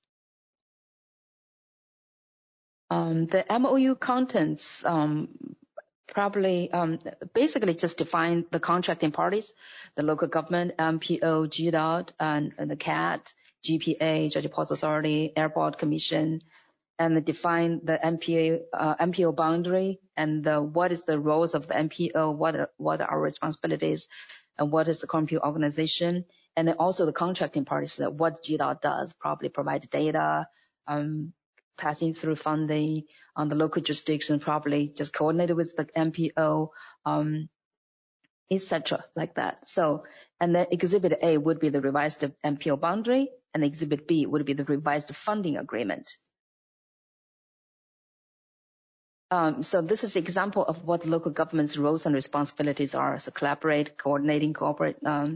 Speaker 8: The MOU contents probably basically just define the contracting parties, the local government, MPO, GDOT, and the CAT, GPA, Georgia Ports Authority, Airport Commission, and define the MPO boundary, and what is the roles of the MPO, what are our responsibilities, and what is the COMPU organization, and then also the contracting parties, that what GDOT does, probably provide data, passing through funding on the local jurisdiction, probably just coordinated with the MPO, etc., like that. So, and then Exhibit A would be the revised MPO boundary, and Exhibit B would be the revised funding agreement. So this is an example of what local government's roles and responsibilities are. So collaborate, coordinating, cooperate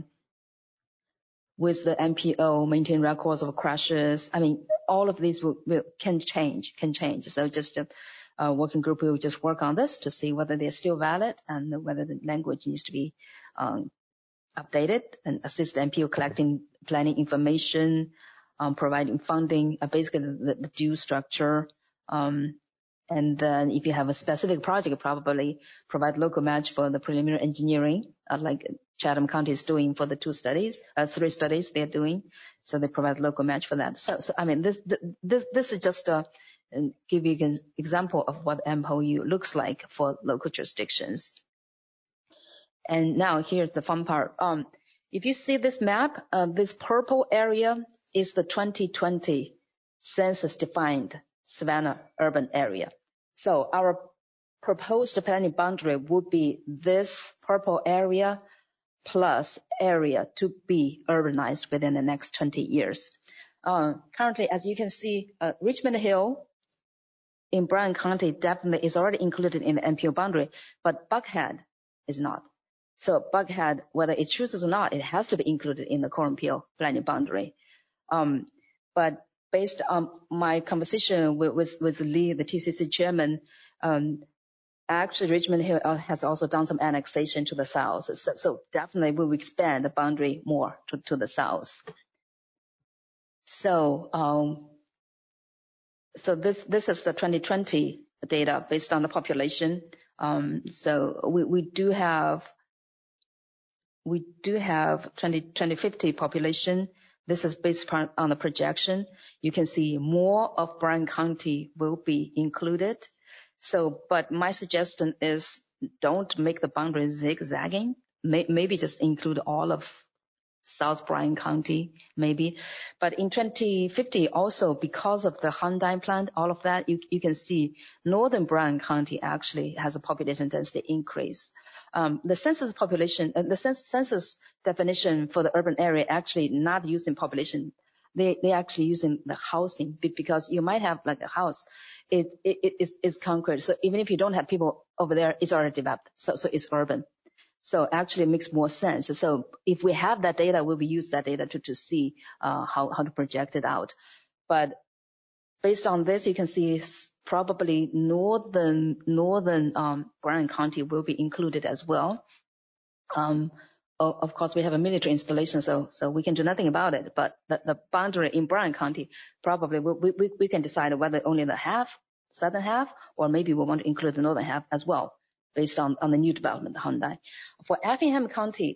Speaker 8: with the MPO, maintain records of crashes. All of these can change. So just a working group will just work on this to see whether they're still valid and whether the language needs to be updated, and assist the MPO collecting planning information, providing funding, basically the due structure. And then if you have a specific project, probably provide local match for the preliminary engineering, like Chatham County is doing for the 3 studies they're doing. So they provide local match for that. So this is just give you an example of what MOU looks like for local jurisdictions. And now here's the fun part. If you see this map, this purple area is the 2020 census-defined Savannah urban area. So our proposed planning boundary would be this purple area plus area to be urbanized within the next 20 years. Currently, as you can see, Richmond Hill in Bryan County definitely is already included in the MPO boundary, but Buckhead is not. So Buckhead, whether it chooses or not, it has to be included in the core MPO planning boundary. But based on my conversation with Lee, the TCC chairman, actually Richmond Hill has also done some annexation to the south. So definitely we will expand the boundary more to the south. So this is the 2020 data based on the population. So we do have 2050 population. This is based on the projection. You can see more of Bryan County will be included. So, but my suggestion is don't make the boundary zigzagging. Maybe just include all of South Bryan County, maybe. But in 2050, also because of the Hyundai plant, all of that, you can see Northern Bryan County actually has a population density increase. The census population, the census definition for the urban area actually not using population. They actually using the housing, because you might have like a house. It's concrete. So even if you don't have people over there, it's already developed. So it's urban. So actually it makes more sense. So if we have that data, we will use that data to see how to project it out. But based on this, you can see probably northern Bryan County will be included as well. Of course, we have a military installation, so we can do nothing about it. But the boundary in Bryan County, probably we can decide whether only the southern half, or maybe we want to include the northern half as well, based on the new development, Hyundai. For Effingham County,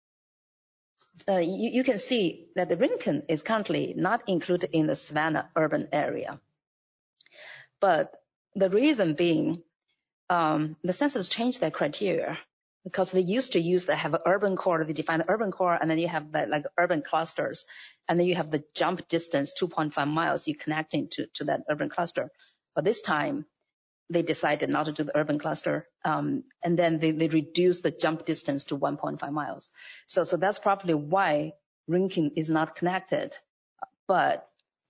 Speaker 8: you can see that the Rincon is currently not included in the Savannah urban area. But the reason being, the census changed their criteria, because they used to have an urban core. They define the urban core, and then you have the urban clusters, and then you have the jump distance 2.5 miles you connecting to that urban cluster. But this time they decided not to do the urban cluster, and then they reduced the jump distance to 1.5 miles. So that's probably why Rincon is not connected. But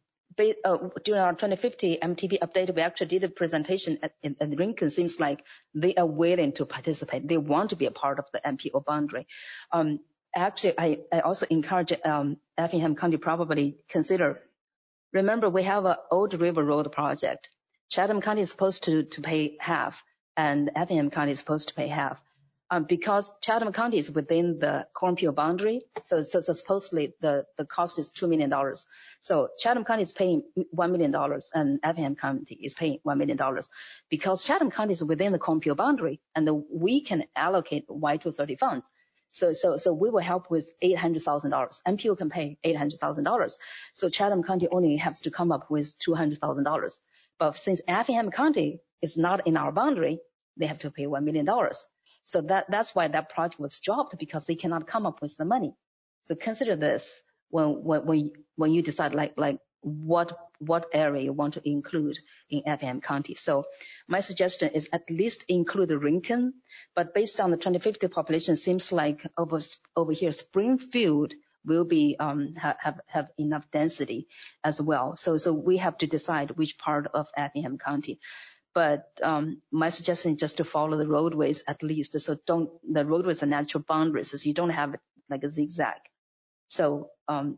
Speaker 8: during our 2050 MTP update, we actually did a presentation and Rincon seems like they are willing to participate. They want to be a part of the MPO boundary. Actually, I also encourage Effingham County probably consider. Remember, we have an Old River Road project. Chatham County is supposed to pay half, and Effingham County is supposed to pay half. Because Chatham County is within the core MPO boundary, so supposedly the cost is $2 million. So Chatham County is paying $1 million, and Effingham County is paying $1 million, because Chatham County is within the core MPO boundary, and we can allocate Y230 funds. So we will help with $800,000. MPO can pay $800,000. So Chatham County only has to come up with $200,000. But since Effingham County is not in our boundary, they have to pay $1 million. So that's why that project was dropped, because they cannot come up with the money. So consider this when you decide like what area you want to include in Effingham County. So my suggestion is at least include Rincon, but based on the 2050 population, seems like over here Springfield will be have enough density as well. So we have to decide which part of Effingham County. But my suggestion is just to follow the roadways at least. So the roadways are natural boundaries, so you don't have it like a zigzag. So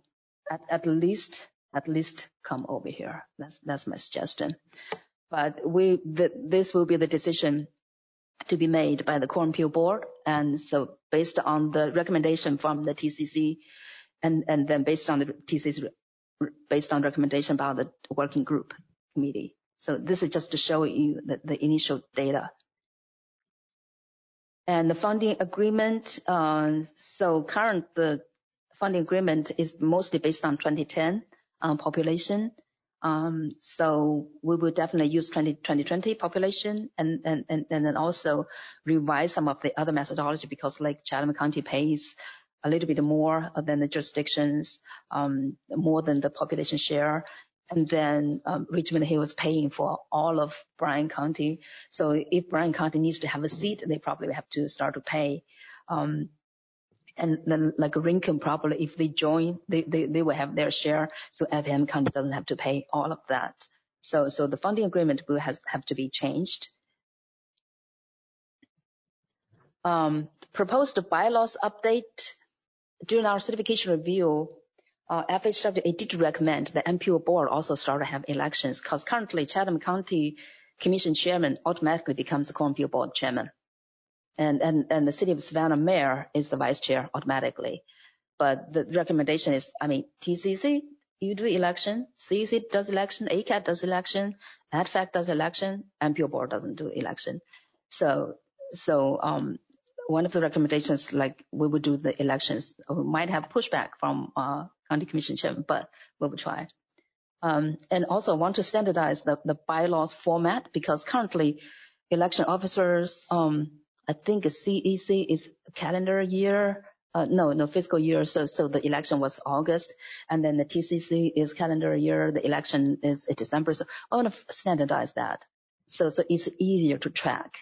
Speaker 8: at least come over here. That's my suggestion. But this will be the decision to be made by the core MPO board. And so based on the recommendation from the TCC, and then based on the TCC, based on recommendation by the working group committee. So this is just to show you the initial data. And the funding agreement, so the funding agreement is mostly based on 2010 population. So we will definitely use 2020 population and then also revise some of the other methodology, because like Chatham County pays a little bit more than the jurisdictions, more than the population share. And then Richmond Hill is paying for all of Bryan County. So if Bryan County needs to have a seat, they probably have to start to pay. And then like Rincon probably, if they join, they will have their share. So Effingham County doesn't have to pay all of that. So the funding agreement will have to be changed. Proposed bylaws update. During our certification review, FHWA did recommend the MPO board also start to have elections, because currently Chatham County Commission chairman automatically becomes the MPO board chairman. And the city of Savannah mayor is the vice chair automatically. But the recommendation is, TCC, you do election, CEC does election, ACAT does election, ADFAC does election, MPO board doesn't do election. So one of the recommendations, like we would do the elections, we might have pushback from county commission chairman, but we will try. And also want to standardize the bylaws format, because currently election officers, I think CEC is calendar year, no fiscal year. So the election was August, and then the TCC is calendar year. The election is December. So I want to standardize that, so it's easier to track.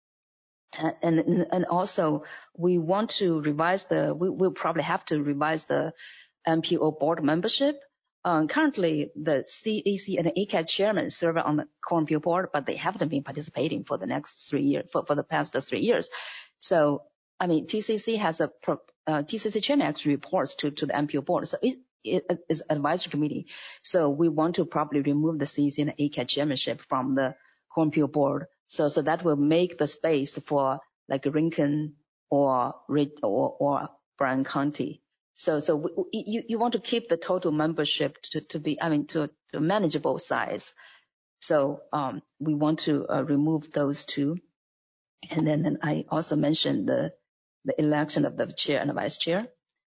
Speaker 8: And also we want to revise we'll probably have to revise the MPO board membership. Currently the CEC and the ACAT chairman serve on the core MPO board, but they haven't been participating for the next 3 years, for the past 3 years. So, TCC has TCC chairman actually reports to the MPO board. So it is advisory committee. So we want to probably remove the CEC and the ACAT chairmanship from the core MPO board. So that will make the space for like Rincon or Bryan County. So you want to keep the total membership to be, to a manageable size. So we want to remove those two. And then I also mentioned the election of the chair and the vice chair.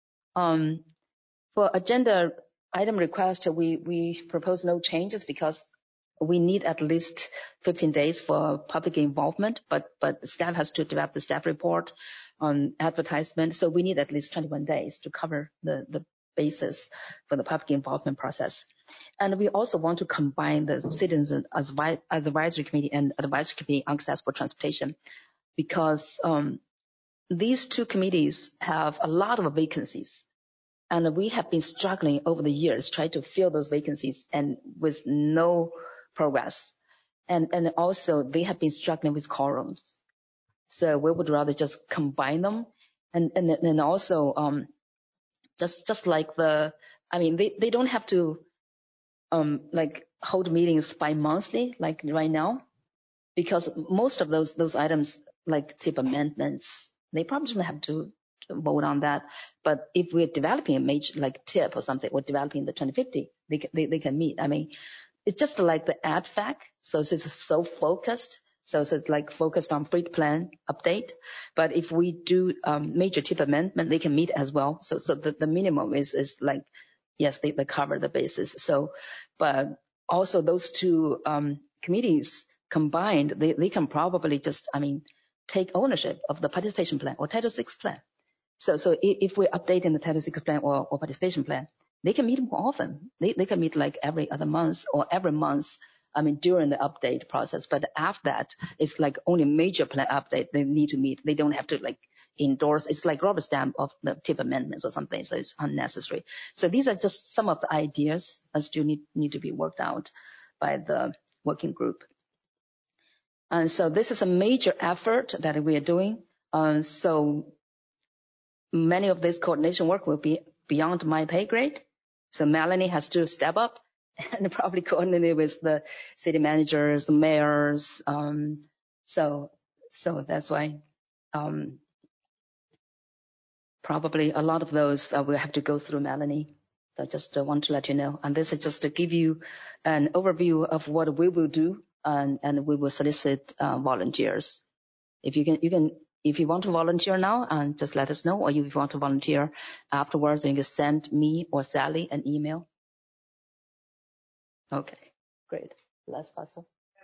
Speaker 8: For agenda item request, we propose no changes, because we need at least 15 days for public involvement, but the staff has to develop the staff report on advertisement. So we need at least 21 days to cover the basis for the public involvement process. And we also want to combine the citizen as advisory committee and advisory committee on accessible transportation, because these two committees have a lot of vacancies. And we have been struggling over the years trying to fill those vacancies, and with no progress. And also they have been struggling with quorums. So we would rather just combine them. And also just like they don't have to like hold meetings bi-monthly like right now, because most of those items like tip amendments, they probably don't have to vote on that. But if we're developing a major like tip or something, or developing the 2050, they can meet. It's just like the ADFAC, so it's so focused. So it's like focused on fleet plan update. But if we do major tip amendment, they can meet as well. So the minimum is like, yes, they cover the basis. So, but also those two committees combined, they can probably just, take ownership of the participation plan or Title VI plan. So if we're updating the Title VI plan or participation plan, they can meet more often. They can meet like every other month or every month, during the update process. But after that, it's like only major plan update they need to meet. They don't have to like endorse. It's like rubber stamp of the tip amendments or something. So it's unnecessary. So these are just some of the ideas that still need to be worked out by the working group. And so this is a major effort that we are doing. So many of this coordination work will be beyond my pay grade. So Melanie has to step up and probably coordinate with the city managers, mayors. So that's why probably a lot of those will have to go through Melanie. So just want to let you know. And this is just to give you an overview of what we will do, and we will solicit volunteers. If you want to volunteer now, and just let us know, or if you want to volunteer afterwards, you can send me or Sally an email. Okay, great. Last puzzle.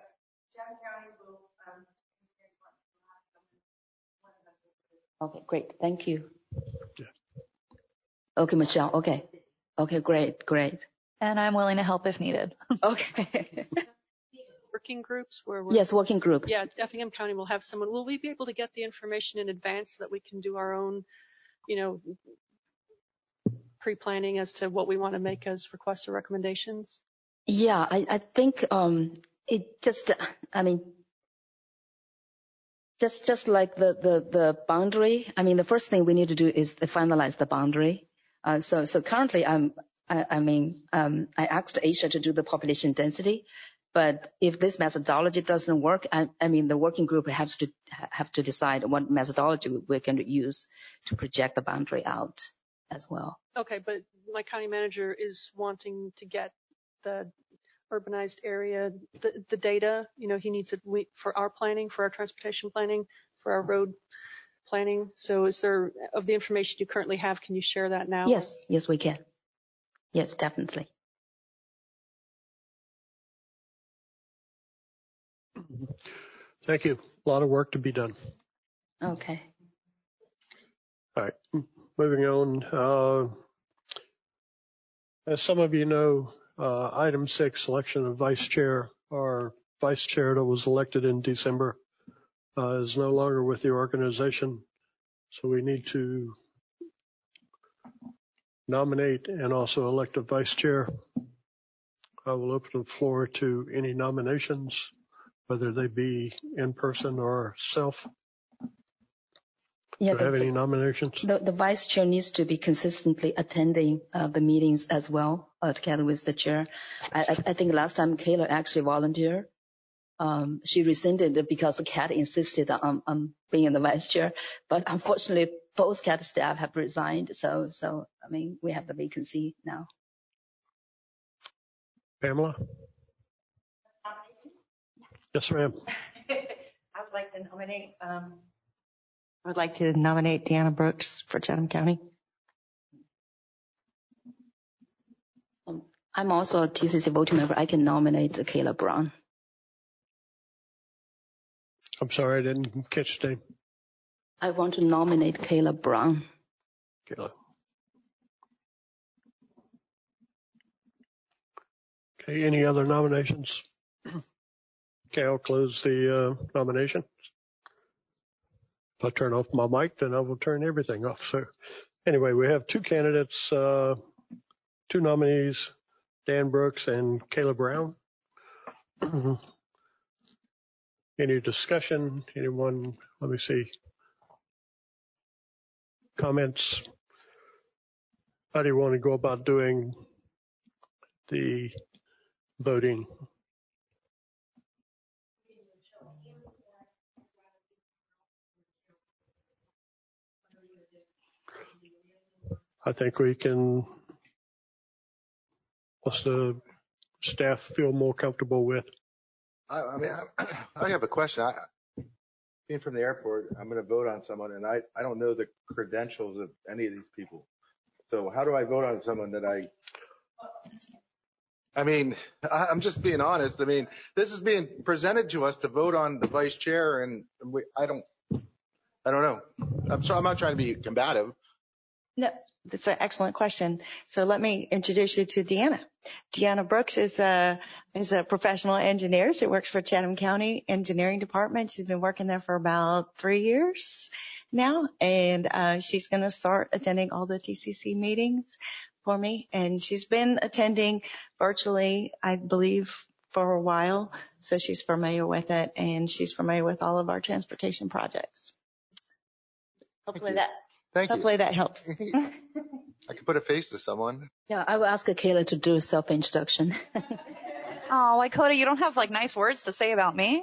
Speaker 8: Okay, great. Thank you. Okay, Michelle. Okay, great.
Speaker 3: And I'm willing to help if needed.
Speaker 8: Okay.
Speaker 13: Working groups where we're,
Speaker 8: Yes, working group.
Speaker 13: yeah, Effingham County will have someone. Will we be able to get the information in advance so that we can do our own, pre-planning as to what we want to make as requests or recommendations?
Speaker 8: Yeah, I think it just, just like the boundary. I mean, the first thing we need to do is to finalize the boundary. So currently, I asked Asia to do the population density, but if this methodology doesn't work, the working group have to decide what methodology we're going to use to project the boundary out as well.
Speaker 13: Okay, but my county manager is wanting to get the urbanized area, the data. He needs it for our planning, for our transportation planning, for our road planning. So is there, of the information you currently have, can you share that now?
Speaker 8: Yes, we can. Yes, definitely.
Speaker 5: Thank you. A lot of work to be done.
Speaker 8: Okay.
Speaker 5: All right. Moving on. As some of you know, item 6, election of vice chair. Our vice chair that was elected in December is no longer with the organization. So we need to nominate and also elect a vice chair. I will open the floor to any nominations, whether they be in person or self.
Speaker 8: Yeah,
Speaker 5: Do you have any nominations?
Speaker 8: The vice chair needs to be consistently attending the meetings as well, together with the chair. I think last time Kayla actually volunteered. She rescinded it because the CAT insisted on being the vice chair. But unfortunately, both CAT staff have resigned. So we have the vacancy now.
Speaker 5: Pamela? Yes, ma'am.
Speaker 14: I would like to nominate Deanna Brooks for Chatham County.
Speaker 8: I'm also a TCC voting member. I can nominate Kayla Brown.
Speaker 5: I'm sorry, I didn't catch the name.
Speaker 8: I want to nominate Kayla Brown.
Speaker 5: Kayla. Okay, any other nominations? Okay, I'll close the nomination. If I turn off my mic, then I will turn everything off. So anyway, we have 2 candidates, 2 nominees, Dan Brooks and Kayla Brown. Any discussion? Anyone? Let me see. Comments? How do you want to go about doing the voting? I think we can. What's the staff feel more comfortable with?
Speaker 10: I have a question. Being from the airport, I'm going to vote on someone, and I don't know the credentials of any of these people. So how do I vote on someone that I'm just being honest. This is being presented to us to vote on the vice chair, and I don't know. I'm not trying to be combative.
Speaker 14: No, that's an excellent question. So let me introduce you to Deanna. Deanna Brooks is a professional engineer. She works for Chatham County Engineering Department. She's been working there for about 3 years now, and she's going to start attending all the TCC meetings for me. And she's been attending virtually, I believe, for a while. So she's familiar with it, and she's familiar with all of our transportation projects. Hopefully that helps.
Speaker 10: I can put a face to someone.
Speaker 8: Yeah, I will ask Kayla to do a self-introduction.
Speaker 3: Oh, Lakota, you don't have nice words to say about me.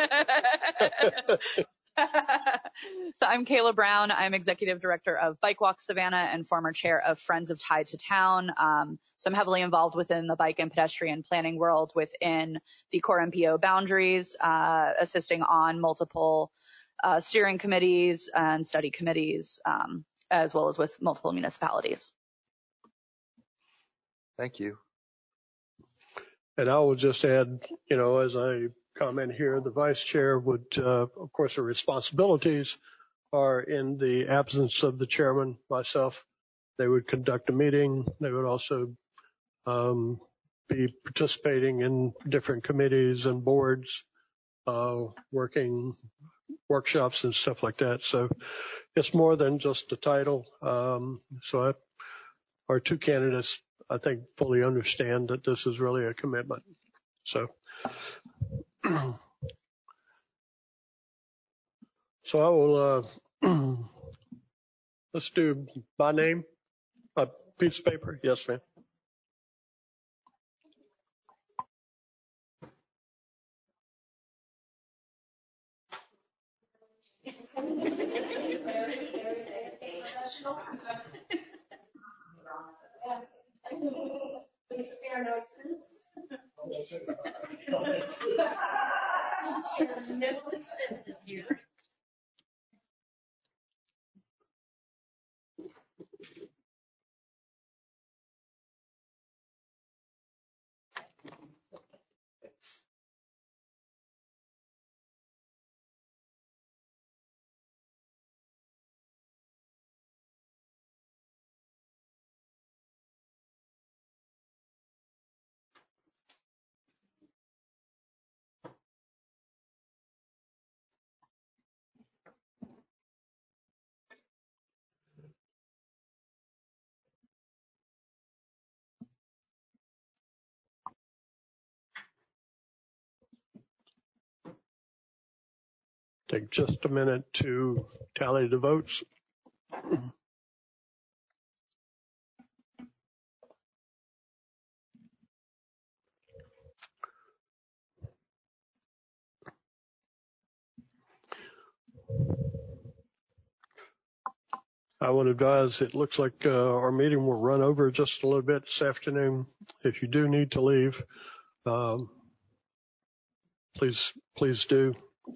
Speaker 3: So I'm Kayla Brown. I'm Executive Director of Bike Walk Savannah and former chair of Friends of Tide to Town. So I'm heavily involved within the bike and pedestrian planning world within the core MPO boundaries, assisting on multiple steering committees and study committees, as well as with multiple municipalities.
Speaker 10: Thank you.
Speaker 5: And I will just add, as I comment here, the vice chair would, of course, the responsibilities are in the absence of the chairman, myself. They would conduct a meeting. They would also be participating in different committees and boards, working workshops and stuff like that. So it's more than just a title. Our two candidates, I think, fully understand that this is really a commitment. So, I will, let's do my name, a piece of paper. Yes, ma'am.
Speaker 15: Please spare no expense. No expenses here.
Speaker 5: Take just a minute to tally the votes. I would advise, it looks like our meeting will run over just a little bit this afternoon. If you do need to leave, please do.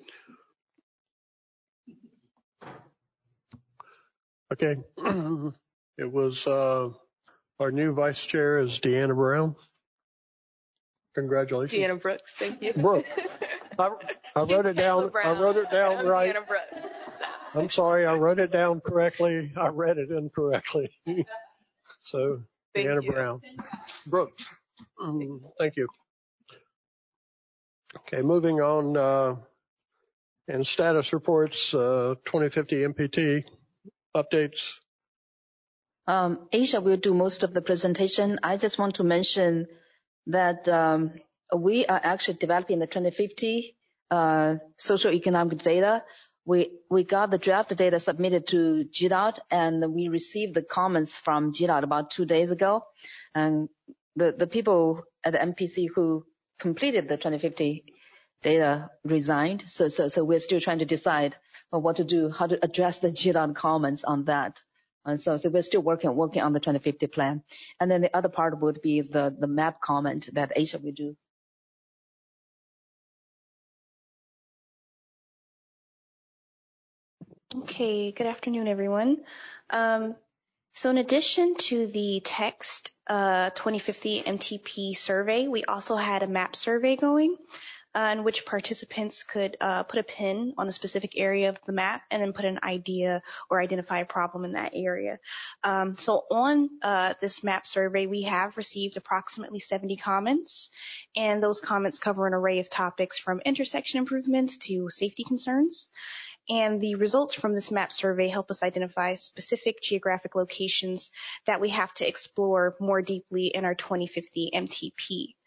Speaker 5: Okay. It was our new vice chair is Deanna Brown. Congratulations.
Speaker 15: Deanna Brooks, thank you.
Speaker 5: Brooks. I wrote it down. I wrote it down right.
Speaker 15: Deanna Brooks.
Speaker 5: I'm sorry, I wrote it down correctly. I read it incorrectly. So, Deanna Brown. Brooks. Thank you. Okay, moving on. And status reports, 2050 MPT updates.
Speaker 8: Asia will do most of the presentation. I just want to mention that we are actually developing the 2050 socioeconomic data. We got the draft data submitted to GDOT, and we received the comments from GDOT about 2 days ago. And the people at the MPC who completed the 2050 data resigned. So we're still trying to decide what to do, how to address the GDOT comments on that. And so we're still working on the 2050 plan. And then the other part would be the map comment that Asia will do.
Speaker 16: Okay, good afternoon, everyone. So in addition to the text 2050 MTP survey, we also had a map survey going in which participants could put a pin on a specific area of the map and then put an idea or identify a problem in that area. So on this map survey, we have received approximately 70 comments, and those comments cover an array of topics from intersection improvements to safety concerns. And the results from this map survey help us identify specific geographic locations that we have to explore more deeply in our 2050 MTP.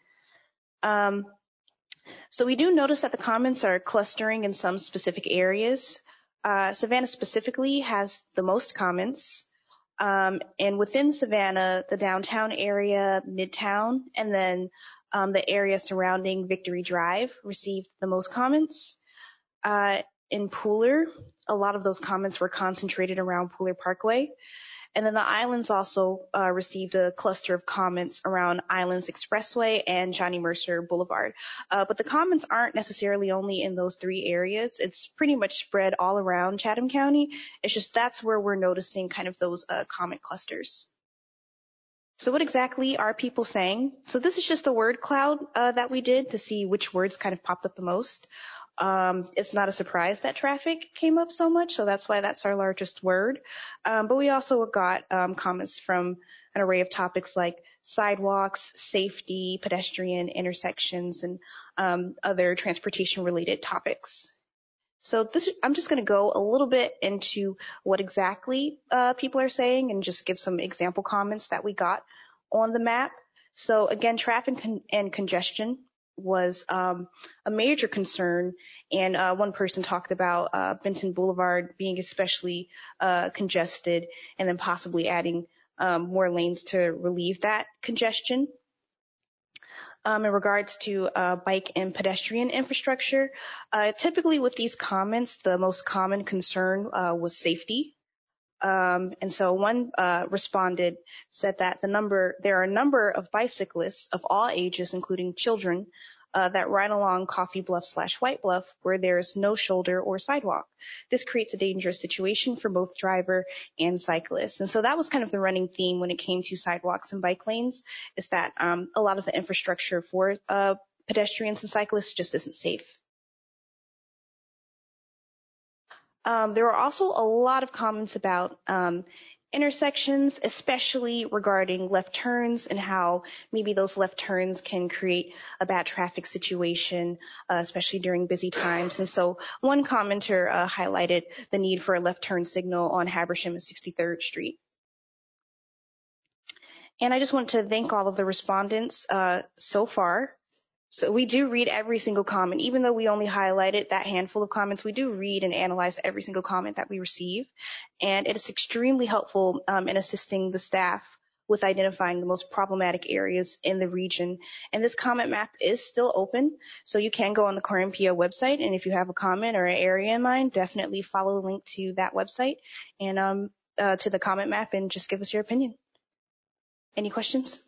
Speaker 16: So we do notice that the comments are clustering in some specific areas. Savannah specifically has the most comments. And within Savannah, the downtown area, Midtown, and then the area surrounding Victory Drive received the most comments. In Pooler, a lot of those comments were concentrated around Pooler Parkway. And then the Islands also received a cluster of comments around Islands Expressway and Johnny Mercer Boulevard. But the comments aren't necessarily only in those three areas. It's pretty much spread all around Chatham County. It's just that's where we're noticing kind of those comment clusters. So what exactly are people saying? So this is just the word cloud that we did to see which words kind of popped up the most. It's not a surprise that traffic came up so much, so that's why that's our largest word. But we also got comments from an array of topics like sidewalks, safety, pedestrian intersections, and other transportation-related topics. So I'm just going to go a little bit into what exactly people are saying and just give some example comments that we got on the map. So again, traffic and congestion was a major concern, and one person talked about Benton Boulevard being especially congested, and then possibly adding more lanes to relieve that congestion. In regards to bike and pedestrian infrastructure, typically with these comments, the most common concern was safety. And so one responded, said that there are a number of bicyclists of all ages, including children, that ride along Coffee Bluff / White Bluff where there's no shoulder or sidewalk. This creates a dangerous situation for both driver and cyclists. And so that was kind of the running theme when it came to sidewalks and bike lanes, is that a lot of the infrastructure for pedestrians and cyclists just isn't safe. There were also a lot of comments about intersections, especially regarding left turns and how maybe those left turns can create a bad traffic situation, especially during busy times. And so one commenter highlighted the need for a left turn signal on Habersham and 63rd Street. And I just want to thank all of the respondents so far. So we do read every single comment. Even though we only highlighted that handful of comments, we do read and analyze every single comment that we receive. And it is extremely helpful in assisting the staff with identifying the most problematic areas in the region. And this comment map is still open, so you can go on the Core MPO website. And if you have a comment or an area in mind, definitely follow the link to that website and to the comment map and just give us your opinion. Any questions?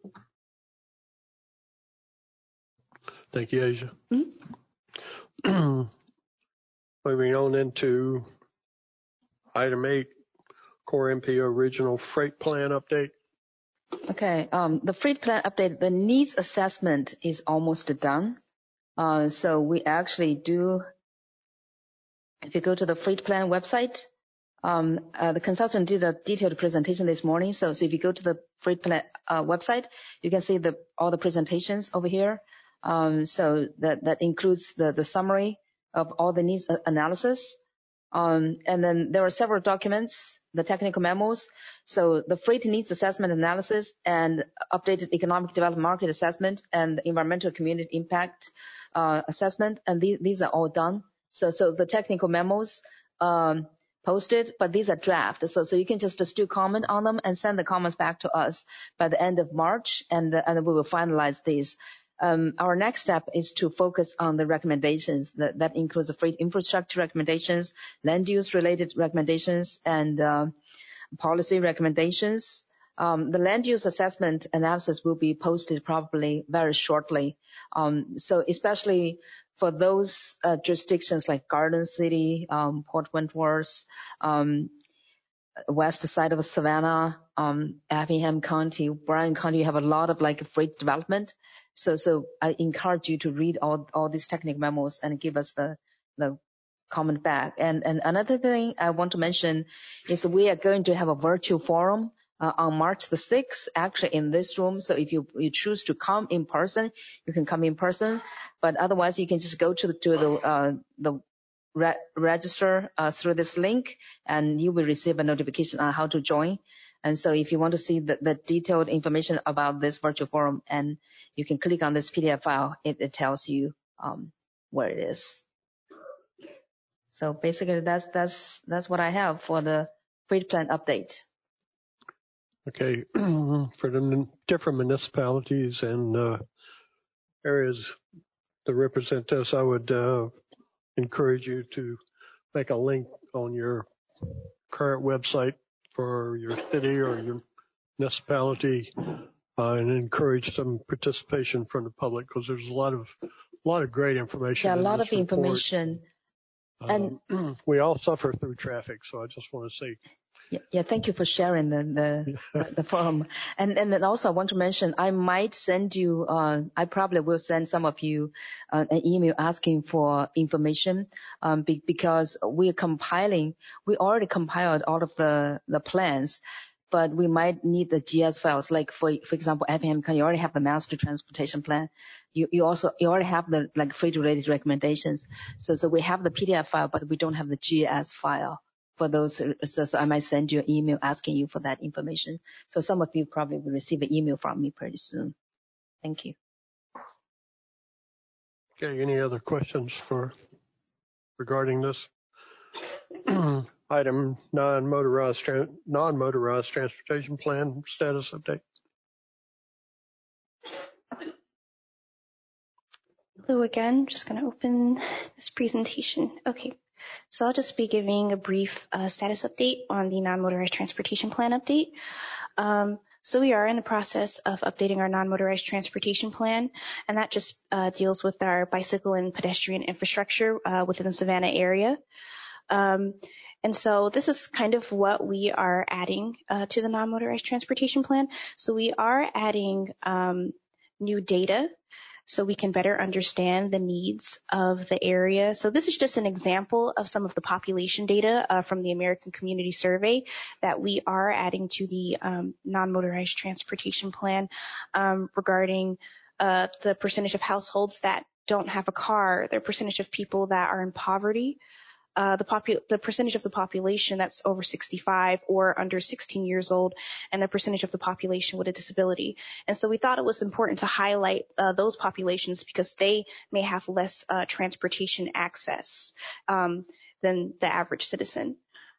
Speaker 5: Thank you, Asia. Moving on into item 8, Core MPO Regional Freight Plan Update.
Speaker 17: Okay, the freight plan update, the needs assessment is almost done. So we actually do, if you go to the freight plan website, the consultant did a detailed presentation this morning. So if you go to the freight plan website, you can see all the presentations over here. So that includes the summary of all the needs analysis. And then there are several documents, the technical memos. So the freight needs assessment analysis and updated economic development market assessment and the environmental community impact assessment. And these are all done. So the technical memos posted, but these are draft. So you can just still comment on them and send the comments back to us by the end of March, and we will finalize these. Our next step is to focus on the recommendations. That includes the freight infrastructure recommendations, land use related recommendations, and policy recommendations. The land use assessment analysis will be posted probably very shortly. So especially for those jurisdictions like Garden City, Port Wentworth, west side of Savannah, Effingham County, Bryan County, you have a lot of freight development. So I encourage you to read all these technical memos and give us the comment back. And another thing I want to mention is we are going to have a virtual forum on March the 6th, actually in this room. So if you choose to come in person, you can come in person. But otherwise, you can just go to the register through this link, and you will receive a notification on how to join. And so if you want to see the detailed information about this virtual forum, and you can click on this PDF file, it tells you where it is. So basically that's what I have for the freight plan update.
Speaker 5: Okay, for the different municipalities and areas that represent us, I would encourage you to make a link on your current website for your city or your municipality and encourage some participation from the public, because there's a lot of great information.
Speaker 17: Yeah, a lot
Speaker 5: of
Speaker 17: report. Information.
Speaker 5: And we all suffer through traffic, so I just want to say.
Speaker 17: Yeah, thank you for sharing the forum. And then also I want to mention, I might send you, I probably will send some of you an email asking for information, because we already compiled all of the plans, but we might need the GS files. Like for example, Effingham County, you already have the master transportation plan. You already have the like freight related recommendations. So we have the PDF file, but we don't have the GS file for those. So I might send you an email asking you for that information. So some of you probably will receive an email from me pretty soon. Thank you.
Speaker 5: Okay, any other questions regarding this? Item non-motorized transportation plan status update.
Speaker 16: Hello again, just going to open this presentation. Okay, so I'll just be giving a brief status update on the non-motorized transportation plan update. So we are in the process of updating our non-motorized transportation plan, and that just deals with our bicycle and pedestrian infrastructure within the Savannah area. And so this is kind of what we are adding to the non-motorized transportation plan. So we are adding new data so we can better understand the needs of the area. So this is just an example of some of the population data from the American Community Survey that we are adding to the non-motorized transportation plan regarding the percentage of households that don't have a car, the percentage of people that are in poverty, the percentage of the population that's over 65 or under 16 years old, and the percentage of the population with a disability. And so we thought it was important to highlight those populations because they may have less transportation access than the average citizen.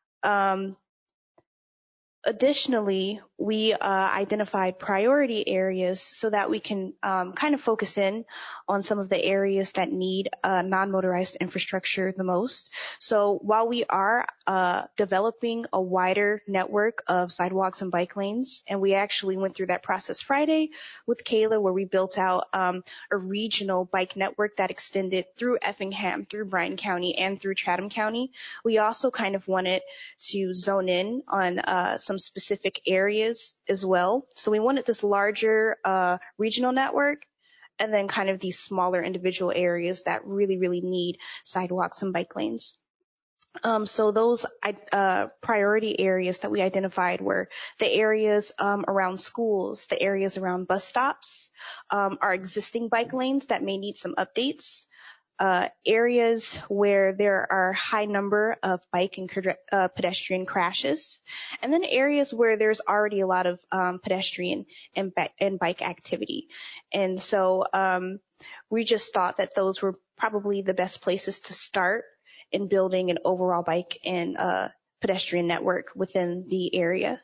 Speaker 16: Additionally, we identified priority areas so that we can kind of focus in on some of the areas that need non-motorized infrastructure the most. So while we are developing a wider network of sidewalks and bike lanes, and we actually went through that process Friday with Kayla, where we built out a regional bike network that extended through Effingham, through Bryan County, and through Chatham County. We also kind of wanted to zone in on some specific areas as well. So we wanted this larger regional network and then kind of these smaller individual areas that really, really need sidewalks and bike lanes. So those priority areas that we identified were the areas around schools, the areas around bus stops, our existing bike lanes that may need some updates, areas where there are high number of bike and pedestrian crashes, and then areas where there's already a lot of pedestrian and bike activity. And so we just thought that those were probably the best places to start in building an overall bike and pedestrian network within the area.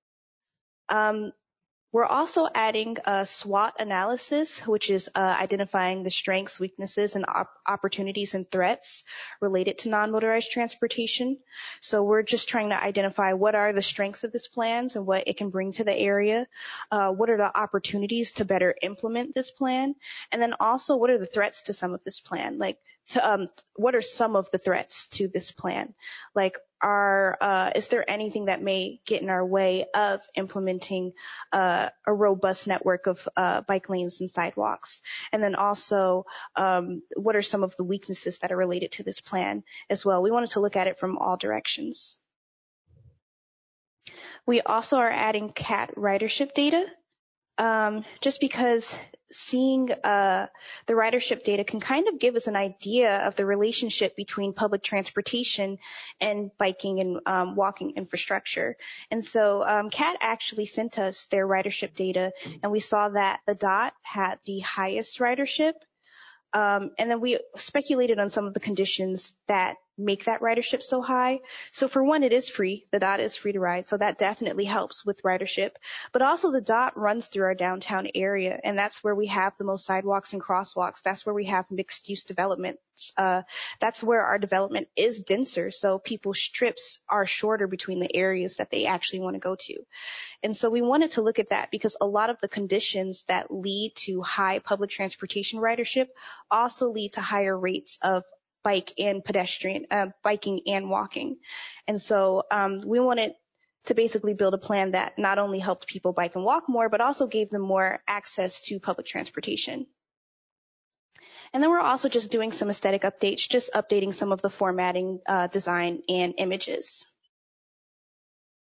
Speaker 16: We're also adding a SWOT analysis, which is identifying the strengths, weaknesses, and opportunities and threats related to non-motorized transportation. So we're just trying to identify what are the strengths of this plan and what it can bring to the area, what are the opportunities to better implement this plan, and then also what are the threats to some of this plan, like what are some of the threats to this plan? Like, is there anything that may get in our way of implementing a robust network of bike lanes and sidewalks? And then also, what are some of the weaknesses that are related to this plan as well? We wanted to look at it from all directions. We also are adding CAT ridership data. Just because seeing the ridership data can kind of give us an idea of the relationship between public transportation and biking and walking infrastructure. And so CAT actually sent us their ridership data, and we saw that the DOT had the highest ridership. And then we speculated on some of the conditions that make that ridership so high. So for one, it is free. The DOT is free to ride. So that definitely helps with ridership. But also the DOT runs through our downtown area, and that's where we have the most sidewalks and crosswalks. That's where we have mixed use developments. That's where our development is denser. So people's trips are shorter between the areas that they actually want to go to. And so we wanted to look at that because a lot of the conditions that lead to high public transportation ridership also lead to higher rates of bike and pedestrian, biking and walking. And so we wanted to basically build a plan that not only helped people bike and walk more, but also gave them more access to public transportation. And then we're also just doing some aesthetic updates, just updating some of the formatting, design, and images.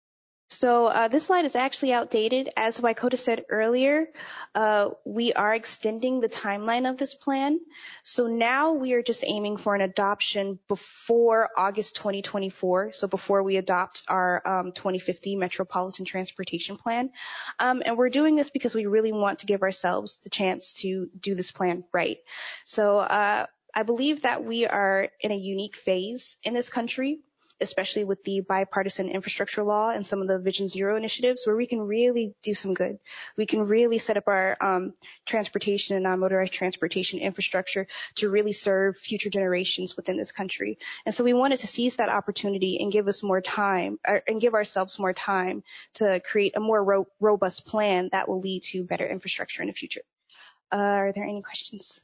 Speaker 16: So this slide is actually outdated. As Waikota said earlier, we are extending the timeline of this plan. So now we are just aiming for an adoption before August 2024, so before we adopt our 2050 Metropolitan Transportation Plan. And we're doing this because we really want to give ourselves the chance to do this plan right. So I believe that we are in a unique phase in this country, especially with the bipartisan infrastructure law and some of the Vision Zero initiatives, where we can really do some good. We can really set up our transportation and non-motorized transportation infrastructure to really serve future generations within this country. And so we wanted to seize that opportunity and give us more time, and give ourselves more time to create a more robust plan that will lead to better infrastructure in the future. Are there any questions?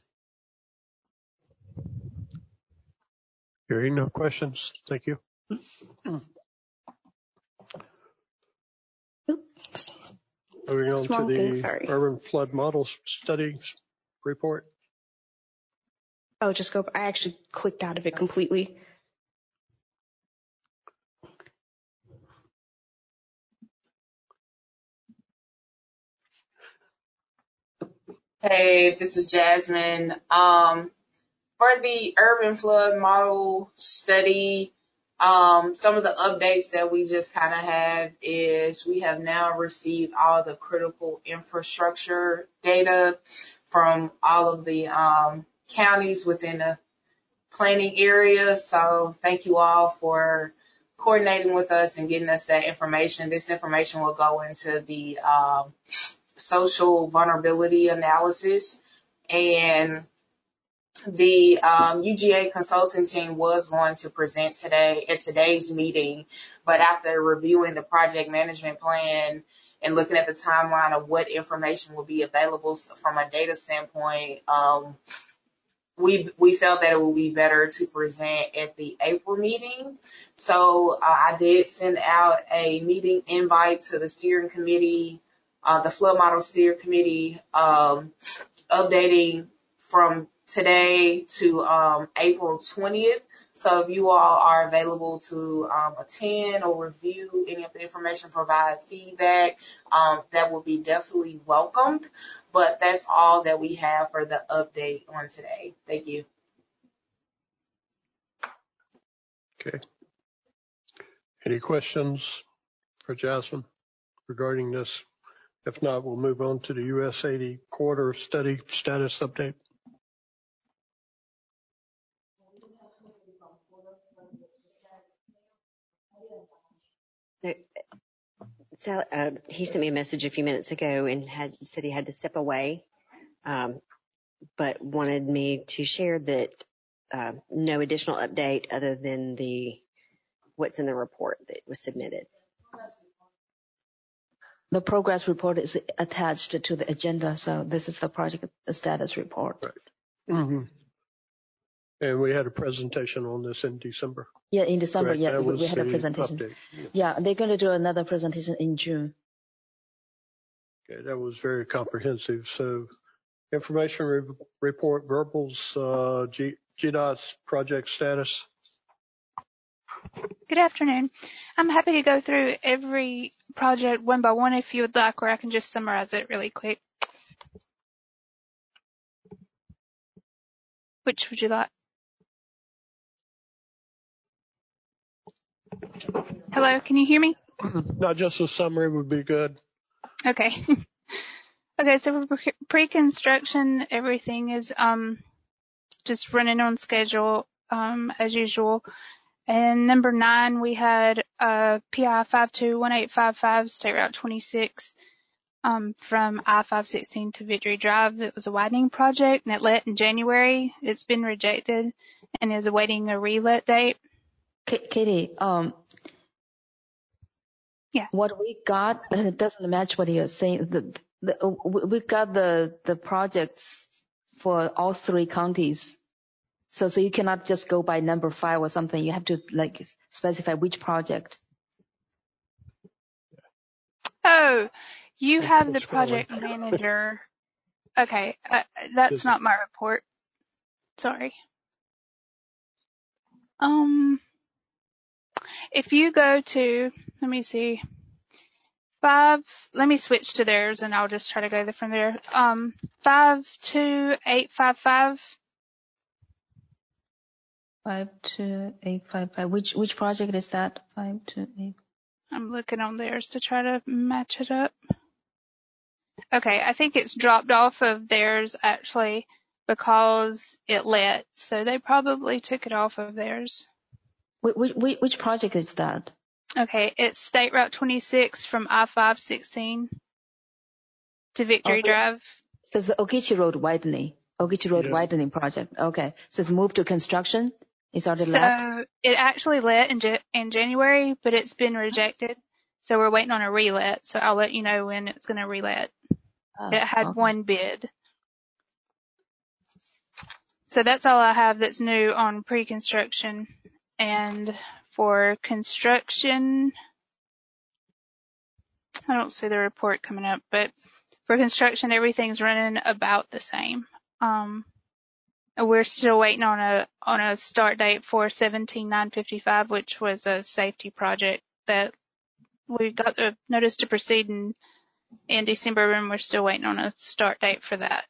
Speaker 5: Hearing no questions. Thank you.
Speaker 16: Oops.
Speaker 5: Moving on
Speaker 16: Small
Speaker 5: to
Speaker 16: thing,
Speaker 5: the
Speaker 16: sorry.
Speaker 5: Urban Flood Model Study report.
Speaker 16: Oh, just go. I actually clicked out of it completely.
Speaker 9: Hey, this is Jasmine. For the urban flood model study, some of the updates that we just kind of have is we have now received all the critical infrastructure data from all of the counties within the planning area. So thank you all for coordinating with us and getting us that information. This information will go into the social vulnerability analysis, and the UGA consulting team was going to present today at today's meeting, but after reviewing the project management plan and looking at the timeline of what information will be available from a data standpoint, we felt that it would be better to present at the April meeting. So I did send out a meeting invite to the steering committee, the flood model steering committee, updating from today to April 20th. So if you all are available to attend or review any of the information, provide feedback, that will be definitely welcomed. But that's all that we have for the update on today. Thank you.
Speaker 5: Okay. Any questions for Jasmine regarding this? If not, we'll move on to the US 80 corridor study status update.
Speaker 6: So, he sent me a message a few minutes ago and said he had to step away, but wanted me to share that no additional update other than what's in the report that was submitted.
Speaker 17: The progress report is attached to the agenda, so this is the project status report.
Speaker 5: Right. Mm-hmm. And we had a presentation on this in December.
Speaker 17: Yeah, in December,
Speaker 5: Correct.
Speaker 17: yeah, we had a presentation.
Speaker 5: Update.
Speaker 17: Yeah, they're going to do another presentation in June.
Speaker 5: Okay, that was very comprehensive. So, information report, verbals, GDOT's project status.
Speaker 18: Good afternoon. I'm happy to go through every project one by one if you would like, or I can just summarize it really quick. Which would you like? Hello, can you hear me?
Speaker 5: Not just a summary would be good.
Speaker 18: Okay. Okay, so for pre-construction, everything is just running on schedule as usual. And number 9, we had PI 521855 State Route 26 from I-516 to Victory Drive. It was a widening project and it let in January. It's been rejected and is awaiting a relet date.
Speaker 17: Katie,
Speaker 18: yeah.
Speaker 17: What we got doesn't match what you're saying. We got the projects for all 3 counties. So you cannot just go by number 5 or something. You have to specify which project.
Speaker 18: Oh, you have the project manager. Okay, that's not my report. Sorry. If you go to, let me see. let me switch to theirs and I'll just try to go from there. 52855.
Speaker 17: 52855. Which project is that? 528.
Speaker 18: I'm looking on theirs to try to match it up. Okay, I think it's dropped off of theirs actually because it let, so they probably took it off of theirs.
Speaker 17: Which project is that?
Speaker 18: Okay, it's State Route 26 from I-516 to Victory Drive.
Speaker 17: So it's the Ogeechee Road widening. Widening project. Okay, so it's moved to construction. It's already let.
Speaker 18: So it actually let in January, but it's been rejected. So we're waiting on a relet. So I'll let you know when it's going to relet. It had one bid. So that's all I have that's new on pre-construction. And for construction, I don't see the report coming up, but for construction, everything's running about the same. We're still waiting on a start date for 17955, which was a safety project that we got the notice to proceed in December, and we're still waiting on a start date for that.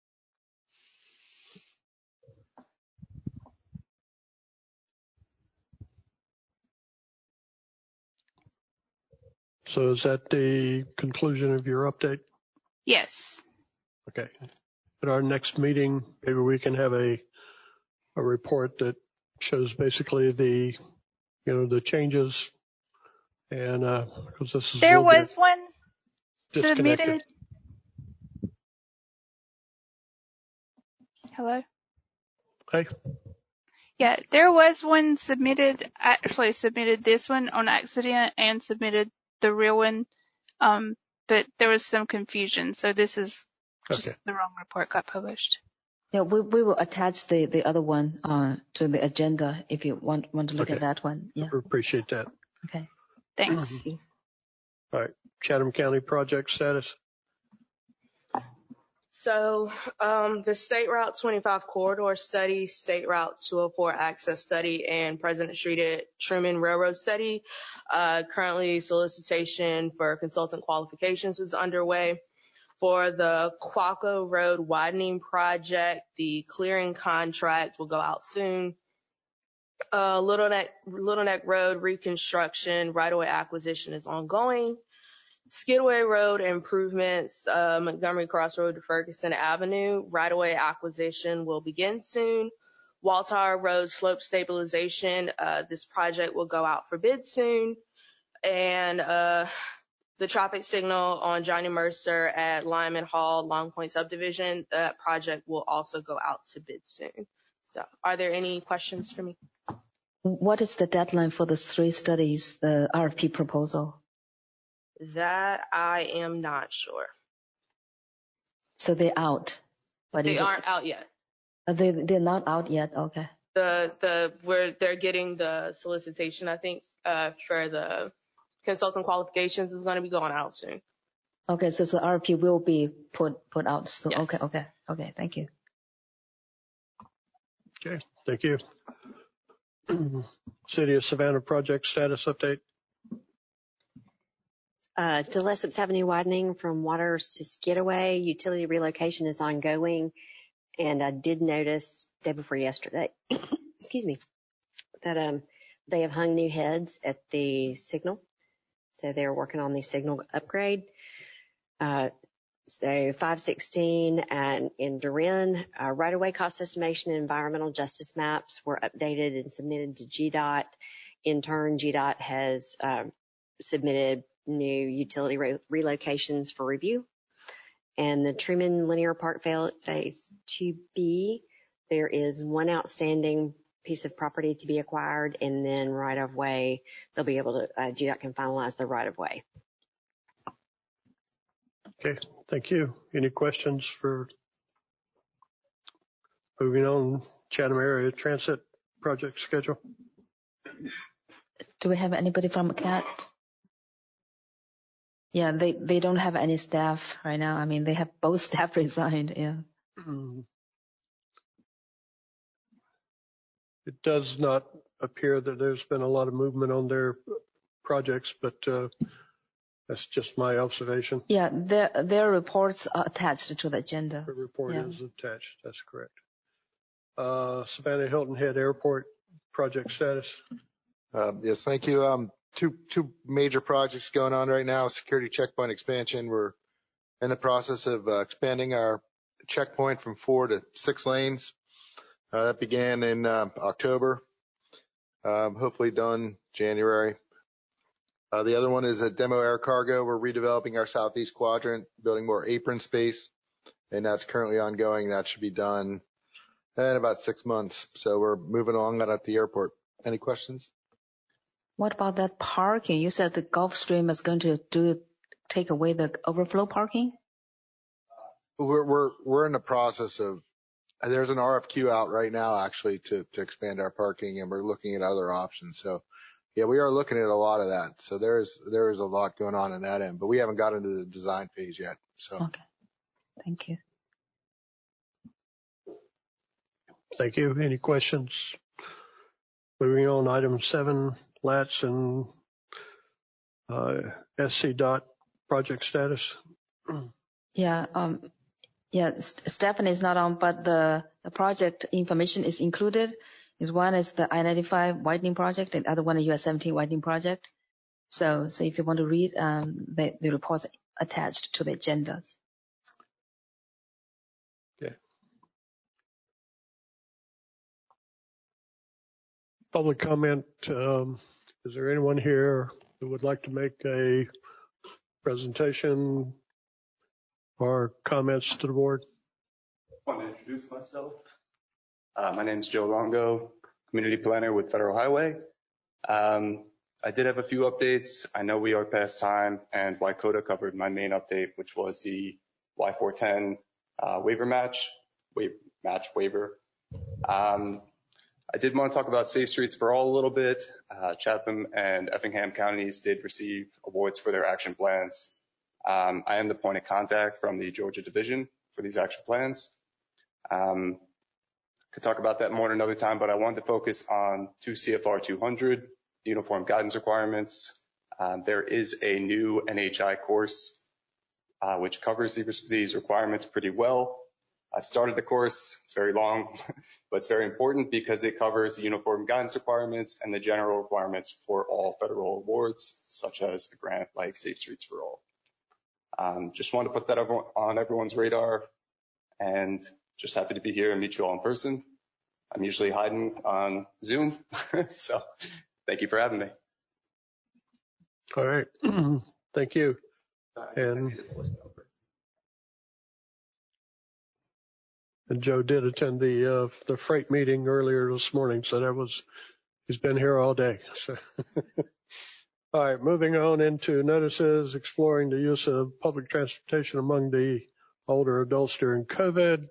Speaker 5: So is that the conclusion of your update?
Speaker 18: Yes.
Speaker 5: Okay. At our next meeting, maybe we can have a report that shows basically the changes, and because this is
Speaker 18: there was one submitted. Hello.
Speaker 5: Hey.
Speaker 18: Yeah, there was one submitted. Actually, submitted this one on accident and submitted the real one, but there was some confusion. So this is just the wrong report got published.
Speaker 17: Yeah, we will attach the other one to the agenda if you want to look at that one. Yeah.
Speaker 5: I appreciate that.
Speaker 17: Okay.
Speaker 18: Thanks.
Speaker 5: All right. Chatham County project status.
Speaker 9: So the State Route 25 corridor study, State Route 204 access study, and President Street at Truman Railroad study. Currently solicitation for consultant qualifications is underway. For the Quaco Road widening project, the clearing contract will go out soon. Little Neck Road reconstruction, right-of-way acquisition is ongoing. Skidway Road improvements, Montgomery Cross Road to Ferguson Avenue, right-of-way acquisition will begin soon. Walter Road slope stabilization, this project will go out for bid soon. And the traffic signal on Johnny Mercer at Lyman Hall, Long Point subdivision, that project will also go out to bid soon. So are there any questions for me?
Speaker 17: What is the deadline for the 3 studies, the RFP proposal?
Speaker 9: That I am not sure.
Speaker 17: So they're out, but
Speaker 9: they aren't out yet.
Speaker 17: They're not out yet. Okay.
Speaker 9: They're getting the solicitation, I think, for the consultant qualifications is going to be going out soon.
Speaker 17: Okay, so the RFP will be put out. So
Speaker 9: yes.
Speaker 17: Okay. Thank you.
Speaker 5: Okay, thank you. City of Savannah project status update.
Speaker 6: Gillespie Avenue widening from Waters to Skidaway. Utility relocation is ongoing. And I did notice day before yesterday, excuse me, that they have hung new heads at the signal. So they're working on the signal upgrade. So 516 and in Durin, right-of-way cost estimation and environmental justice maps were updated and submitted to GDOT. In turn, GDOT has submitted new utility relocations for review. And the Truman Linear Park Phase 2B, there is one outstanding piece of property to be acquired, and then right-of-way, they'll be able to, GDOT can finalize the right-of-way.
Speaker 5: Okay, thank you. Any questions for moving on Chatham area transit project schedule?
Speaker 17: Do we have anybody from CAT? Yeah, they don't have any staff right now. I mean, they have both staff resigned. Yeah.
Speaker 5: It does not appear that there's been a lot of movement on their projects, but That's just my observation.
Speaker 17: Yeah, their reports are attached to the agenda.
Speaker 5: The report is attached. That's correct. Savannah Hilton Head Airport project status.
Speaker 10: Yes, thank you. Two major projects going on right now. Security checkpoint expansion. We're in the process of expanding our checkpoint from 4 to 6 lanes. That began in October. Hopefully done January. The other one is a demo air cargo. We're redeveloping our southeast quadrant, building more apron space, and that's currently ongoing. That should be done in about 6 months. So we're moving along that at the airport. Any questions?
Speaker 17: What about that parking? You said the Gulfstream is going to take away the overflow parking?
Speaker 10: We're in the process of, there's an RFQ out right now actually to expand our parking, and we're looking at other options. So yeah, we are looking at a lot of that. So there is a lot going on in that end, but we haven't got into the design phase yet. So
Speaker 17: okay, thank you.
Speaker 5: Thank you. Any questions? Moving on, item 7, LATS and SC DOT project status.
Speaker 17: Yeah, Stephanie is not on, but the project information is included. One is the I-95 widening project, and the other one is US 17 widening project. So if you want to read, the reports attached to the agendas.
Speaker 5: Okay. Public comment. Is there anyone here who would like to make a presentation or comments to the board?
Speaker 19: I want to introduce myself. My name is Joe Longo, community planner with Federal Highway. I did have a few updates. I know we are past time, and Wycota covered my main update, which was the Y410 waiver. I did want to talk about Safe Streets for All a little bit. Chatham and Effingham counties did receive awards for their action plans. I am the point of contact from the Georgia division for these action plans. Could talk about that more another time, but I wanted to focus on 2 CFR 200, uniform guidance requirements. There is a new NHI course which covers these requirements pretty well. I've started the course. It's very long, but it's very important because it covers the uniform guidance requirements and the general requirements for all federal awards, such as a grant like Safe Streets for All. Just wanted to put that on everyone's radar, and just happy to be here and meet you all in person. I'm usually hiding on Zoom, so thank you for having me.
Speaker 5: All right, thank you. And Joe did attend the freight meeting earlier this morning, so he's been here all day. So. All right, moving on into notices exploring the use of public transportation among the older adults during COVID.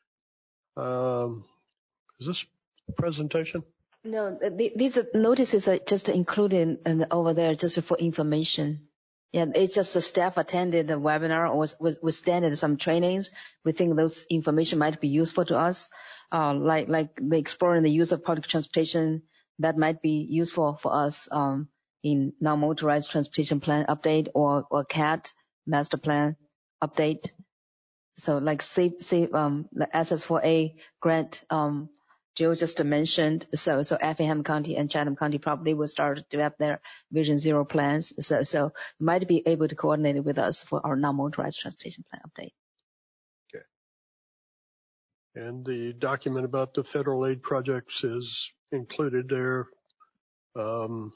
Speaker 5: Is this a presentation?
Speaker 17: No, these notices are just included over there just for information. Yeah, it's just the staff attended the webinar or was standard some trainings. We think those information might be useful to us, like the exploring the use of public transportation. That might be useful for us in non-motorized transportation plan update or CAT master plan update. So like the SS4A grant Joe just mentioned. So Effingham County and Chatham County probably will start to develop their Vision Zero plans. So might be able to coordinate with us for our non-motorized transportation plan update.
Speaker 5: Okay. And the document about the federal aid projects is included there. Doesn't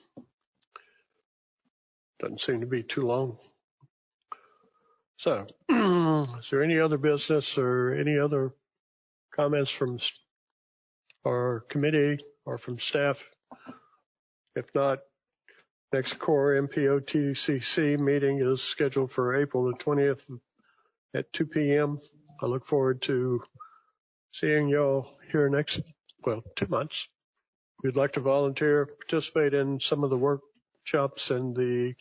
Speaker 5: seem to be too long. So, is there any other business or any other comments from our committee or from staff? If not, next core MPOTCC meeting is scheduled for April the 20th at 2 p.m. I look forward to seeing y'all here 2 months. If you'd like to volunteer, participate in some of the workshops and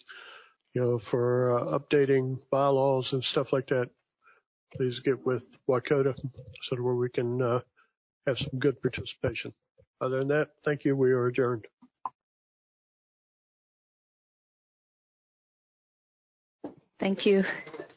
Speaker 5: for updating bylaws and stuff like that, please get with Wycota so that we can have some good participation. Other than that, thank you. We are adjourned.
Speaker 17: Thank you.